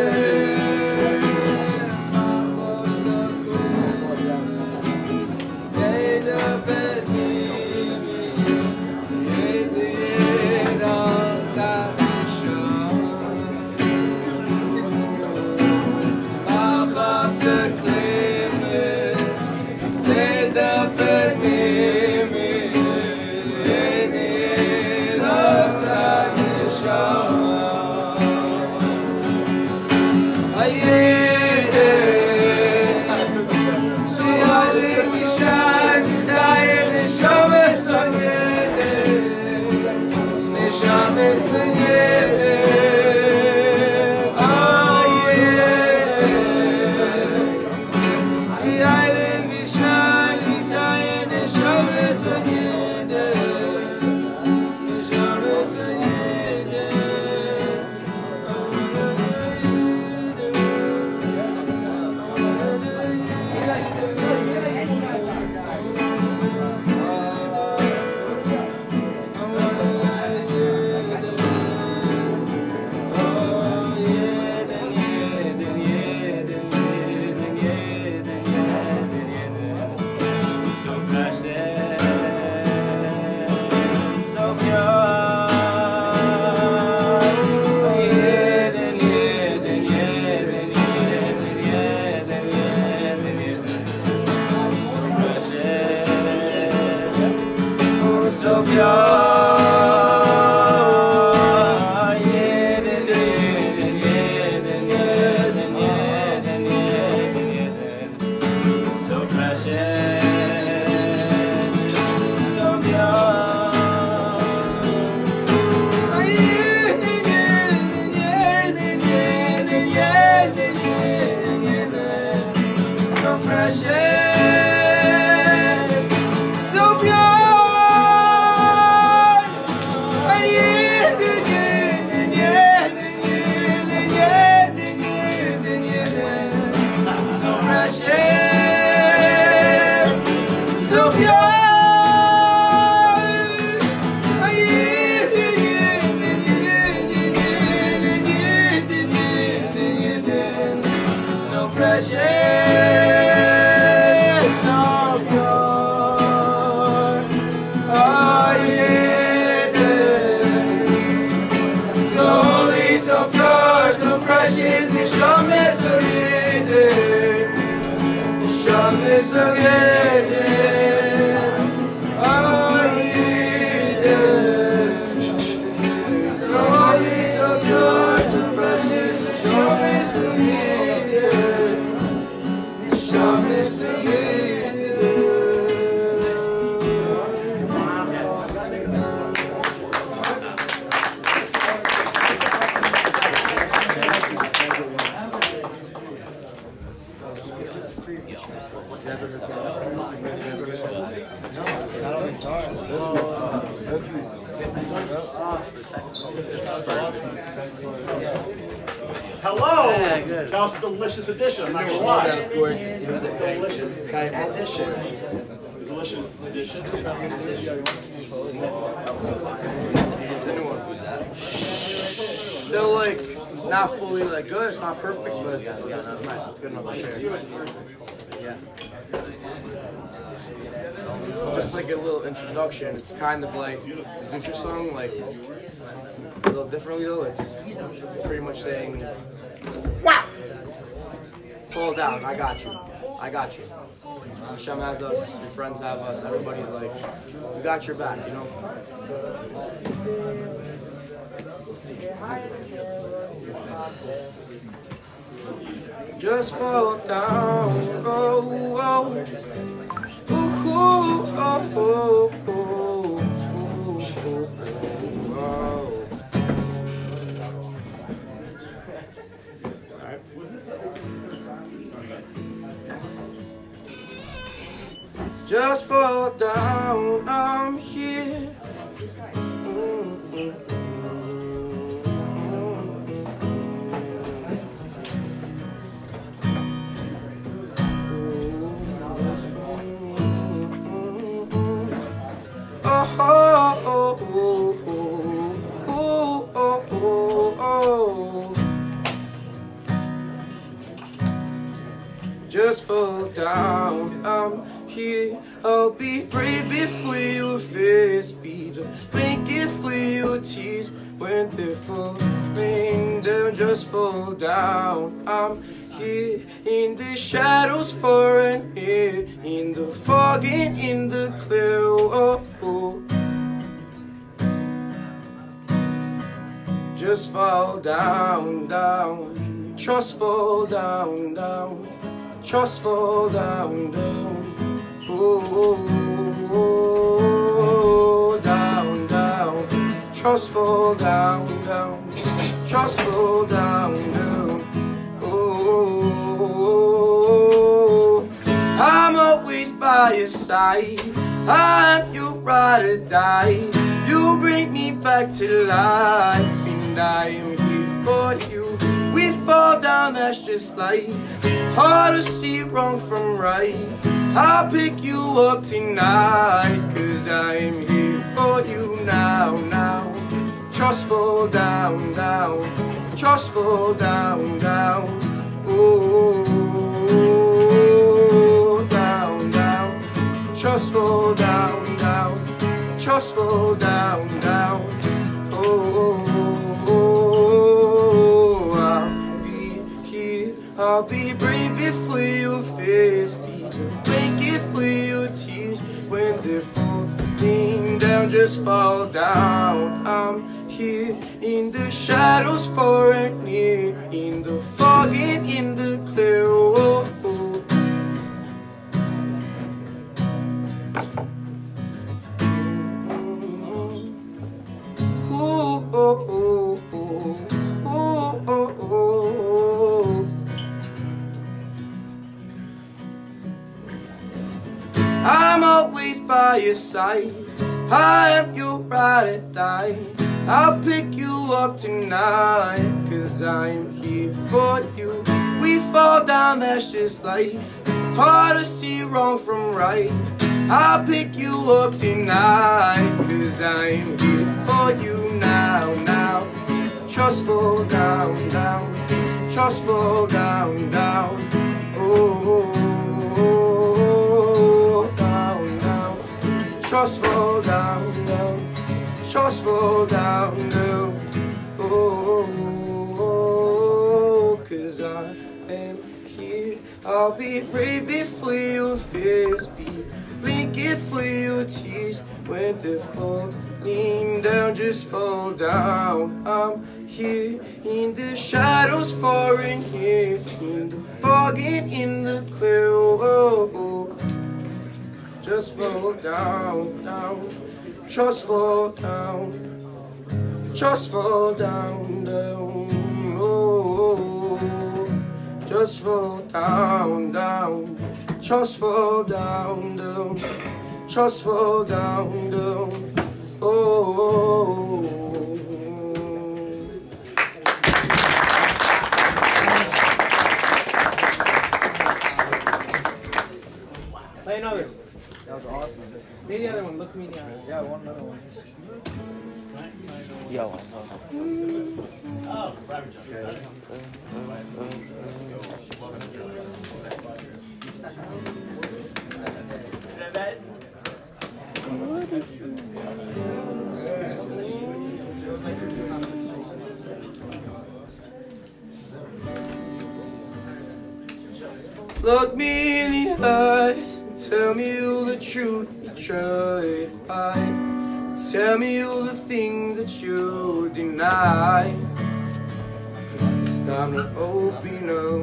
Say the Bedim, Yedin, all that. so pure. Hello! That was a delicious addition. I'm not gonna lie. That was gorgeous. You were the Delicious addition. Delicious addition. Still like not fully like good. It's not perfect, but it's, yeah, it's nice. It's good enough to share. Yeah. Just like a little introduction. It's kind of like Zusha song, like a little differently though. It's pretty much saying, "Wow, fall down. I got you. I got you. Hashem has us. Your friends have us. Everybody's like, we got your back. You know." Just fall down, oh, oh, ooh, ooh, oh, oh, oh, oh, oh. Alright. Just fall down, I'm here. Mm-hmm. Oh, oh, oh, oh, oh, oh, oh. Just fall down, I'm here. I'll be brave before your face be the blanket for your tears when they're falling down. Just fall down, I'm here in the shadows far and near, in the fog and in the clear. Oh, oh. Just fall down, down. Just fall down, down. Just fall down, down. Oh, oh, oh, down, down. Just fall down, down. Just fall down, down. Oh, I'm always by your side. I'm your ride or die. You bring me back to life, and I am here for you. We fall down, that's just life. Hard to see wrong from right. I'll pick you up tonight, cause I am here for you now, now. Just fall down, down. Just fall down, down. Oh, down, down. Just fall down, down. Just fall down, down. Oh, I'll be here. I'll be brave before your face be the blanket for your tears when they're falling down. down, just fall down. I'm here in the shadows, far and near, in the fog and in the clear. Oh, oh. Ooh, oh, oh, oh. Ooh, oh, oh. I'm always by your side. I am your ride or die. I'll pick you up tonight, cause I'm here for you. We fall down, that's just life. Hard to see wrong from right. I'll pick you up tonight, cause I'm here for you now, now. Just fall down, down. Just fall down, down. Oh, oh, oh, down, down. Just fall down, down. Just fall down, down. Oh, oh, oh, cause I am here. I'll be brave before your fears, be blinking for your tears. When they're falling down, just fall down. I'm here in the shadows, far in here, in the fog and in the clear. Oh, oh. Just fall down, down. Just fall down. Just fall down, down. Oh, just fall down, down. Just fall down, down. Just fall down, down. Oh. Play another. That was awesome. Play the other one. Look me in the eyes. Yeah, one another one. Yo. Oh, rabbit jump. Look me in the eyes and tell me all the truth you try to hide. Tell me all the things that you deny. It's time to open up,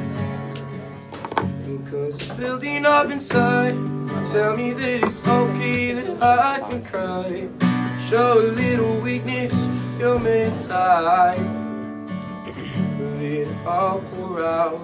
cause it's building up inside. Tell me that it's okay that I can cry. Show a little weakness from inside. Let it all pour out.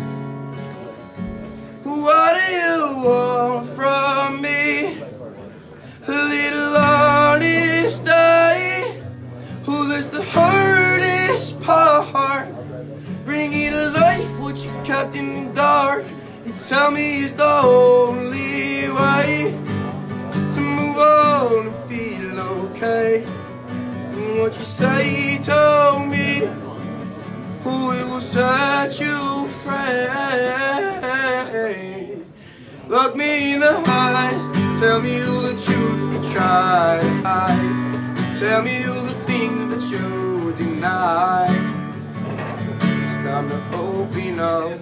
What do you want from me? A little honesty. Oh, that's the hardest part. Bringing to life what you kept in the dark. You tell me it's the only way to move on and feel okay. And what you say told me, oh, it will set you free. Look me in the eyes, tell me all the truth you try to hide. Tell me all the things that you deny. It's time to open up,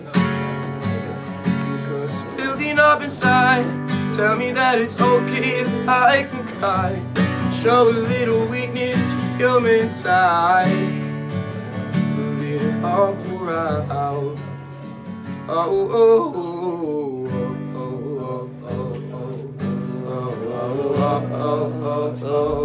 cause it's building up inside. Tell me that it's okay that I can cry. Show a little weakness from inside. Let it all pour out. Oh, oh, oh, oh, oh, oh,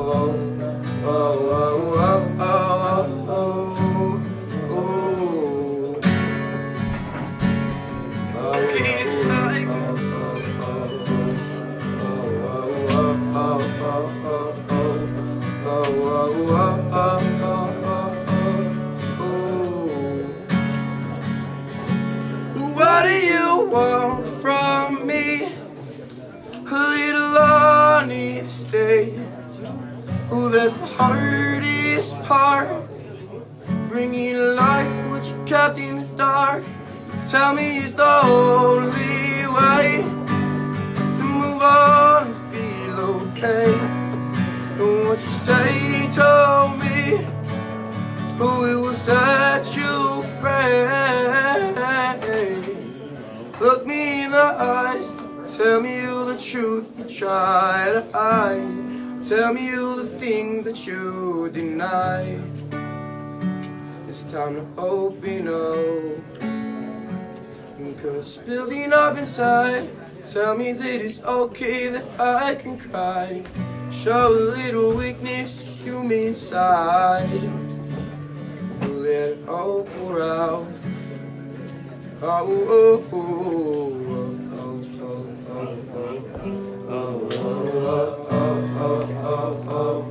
what do you want from me? A little honesty. Oh, that's the hardest part. Bringing to life what you kept in the dark. Tell me it's the only way to move on and feel okay. And what you say told me, oh, it will set you free. Look me in the eyes, tell me all the truth you try to hide. Tell me all the things that you deny. It's time to open up, 'cause it's building up inside. Tell me that it's okay that I can cry. Show a little weakness, human side. Let it all pour out. Oh, oh, oh, oh, oh, oh, oh, oh, oh,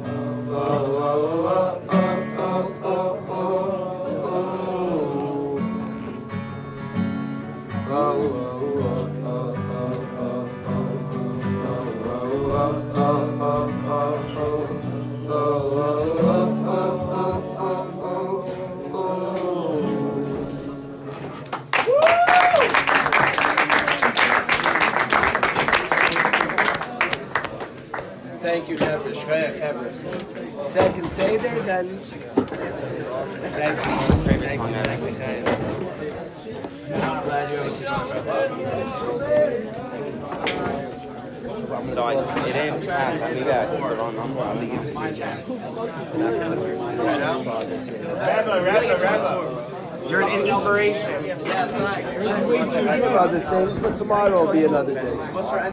Thank you, Hebra. Shreya Hebra. Second Seder, then. Thank you. Thank you. Thank So I, it didn't pass. I knew that. The wrong number. I'll be giving it to you. Rabbi, Rabbi, Rabbi. You're an inspiration. There's way too many other things, but tomorrow will be another day.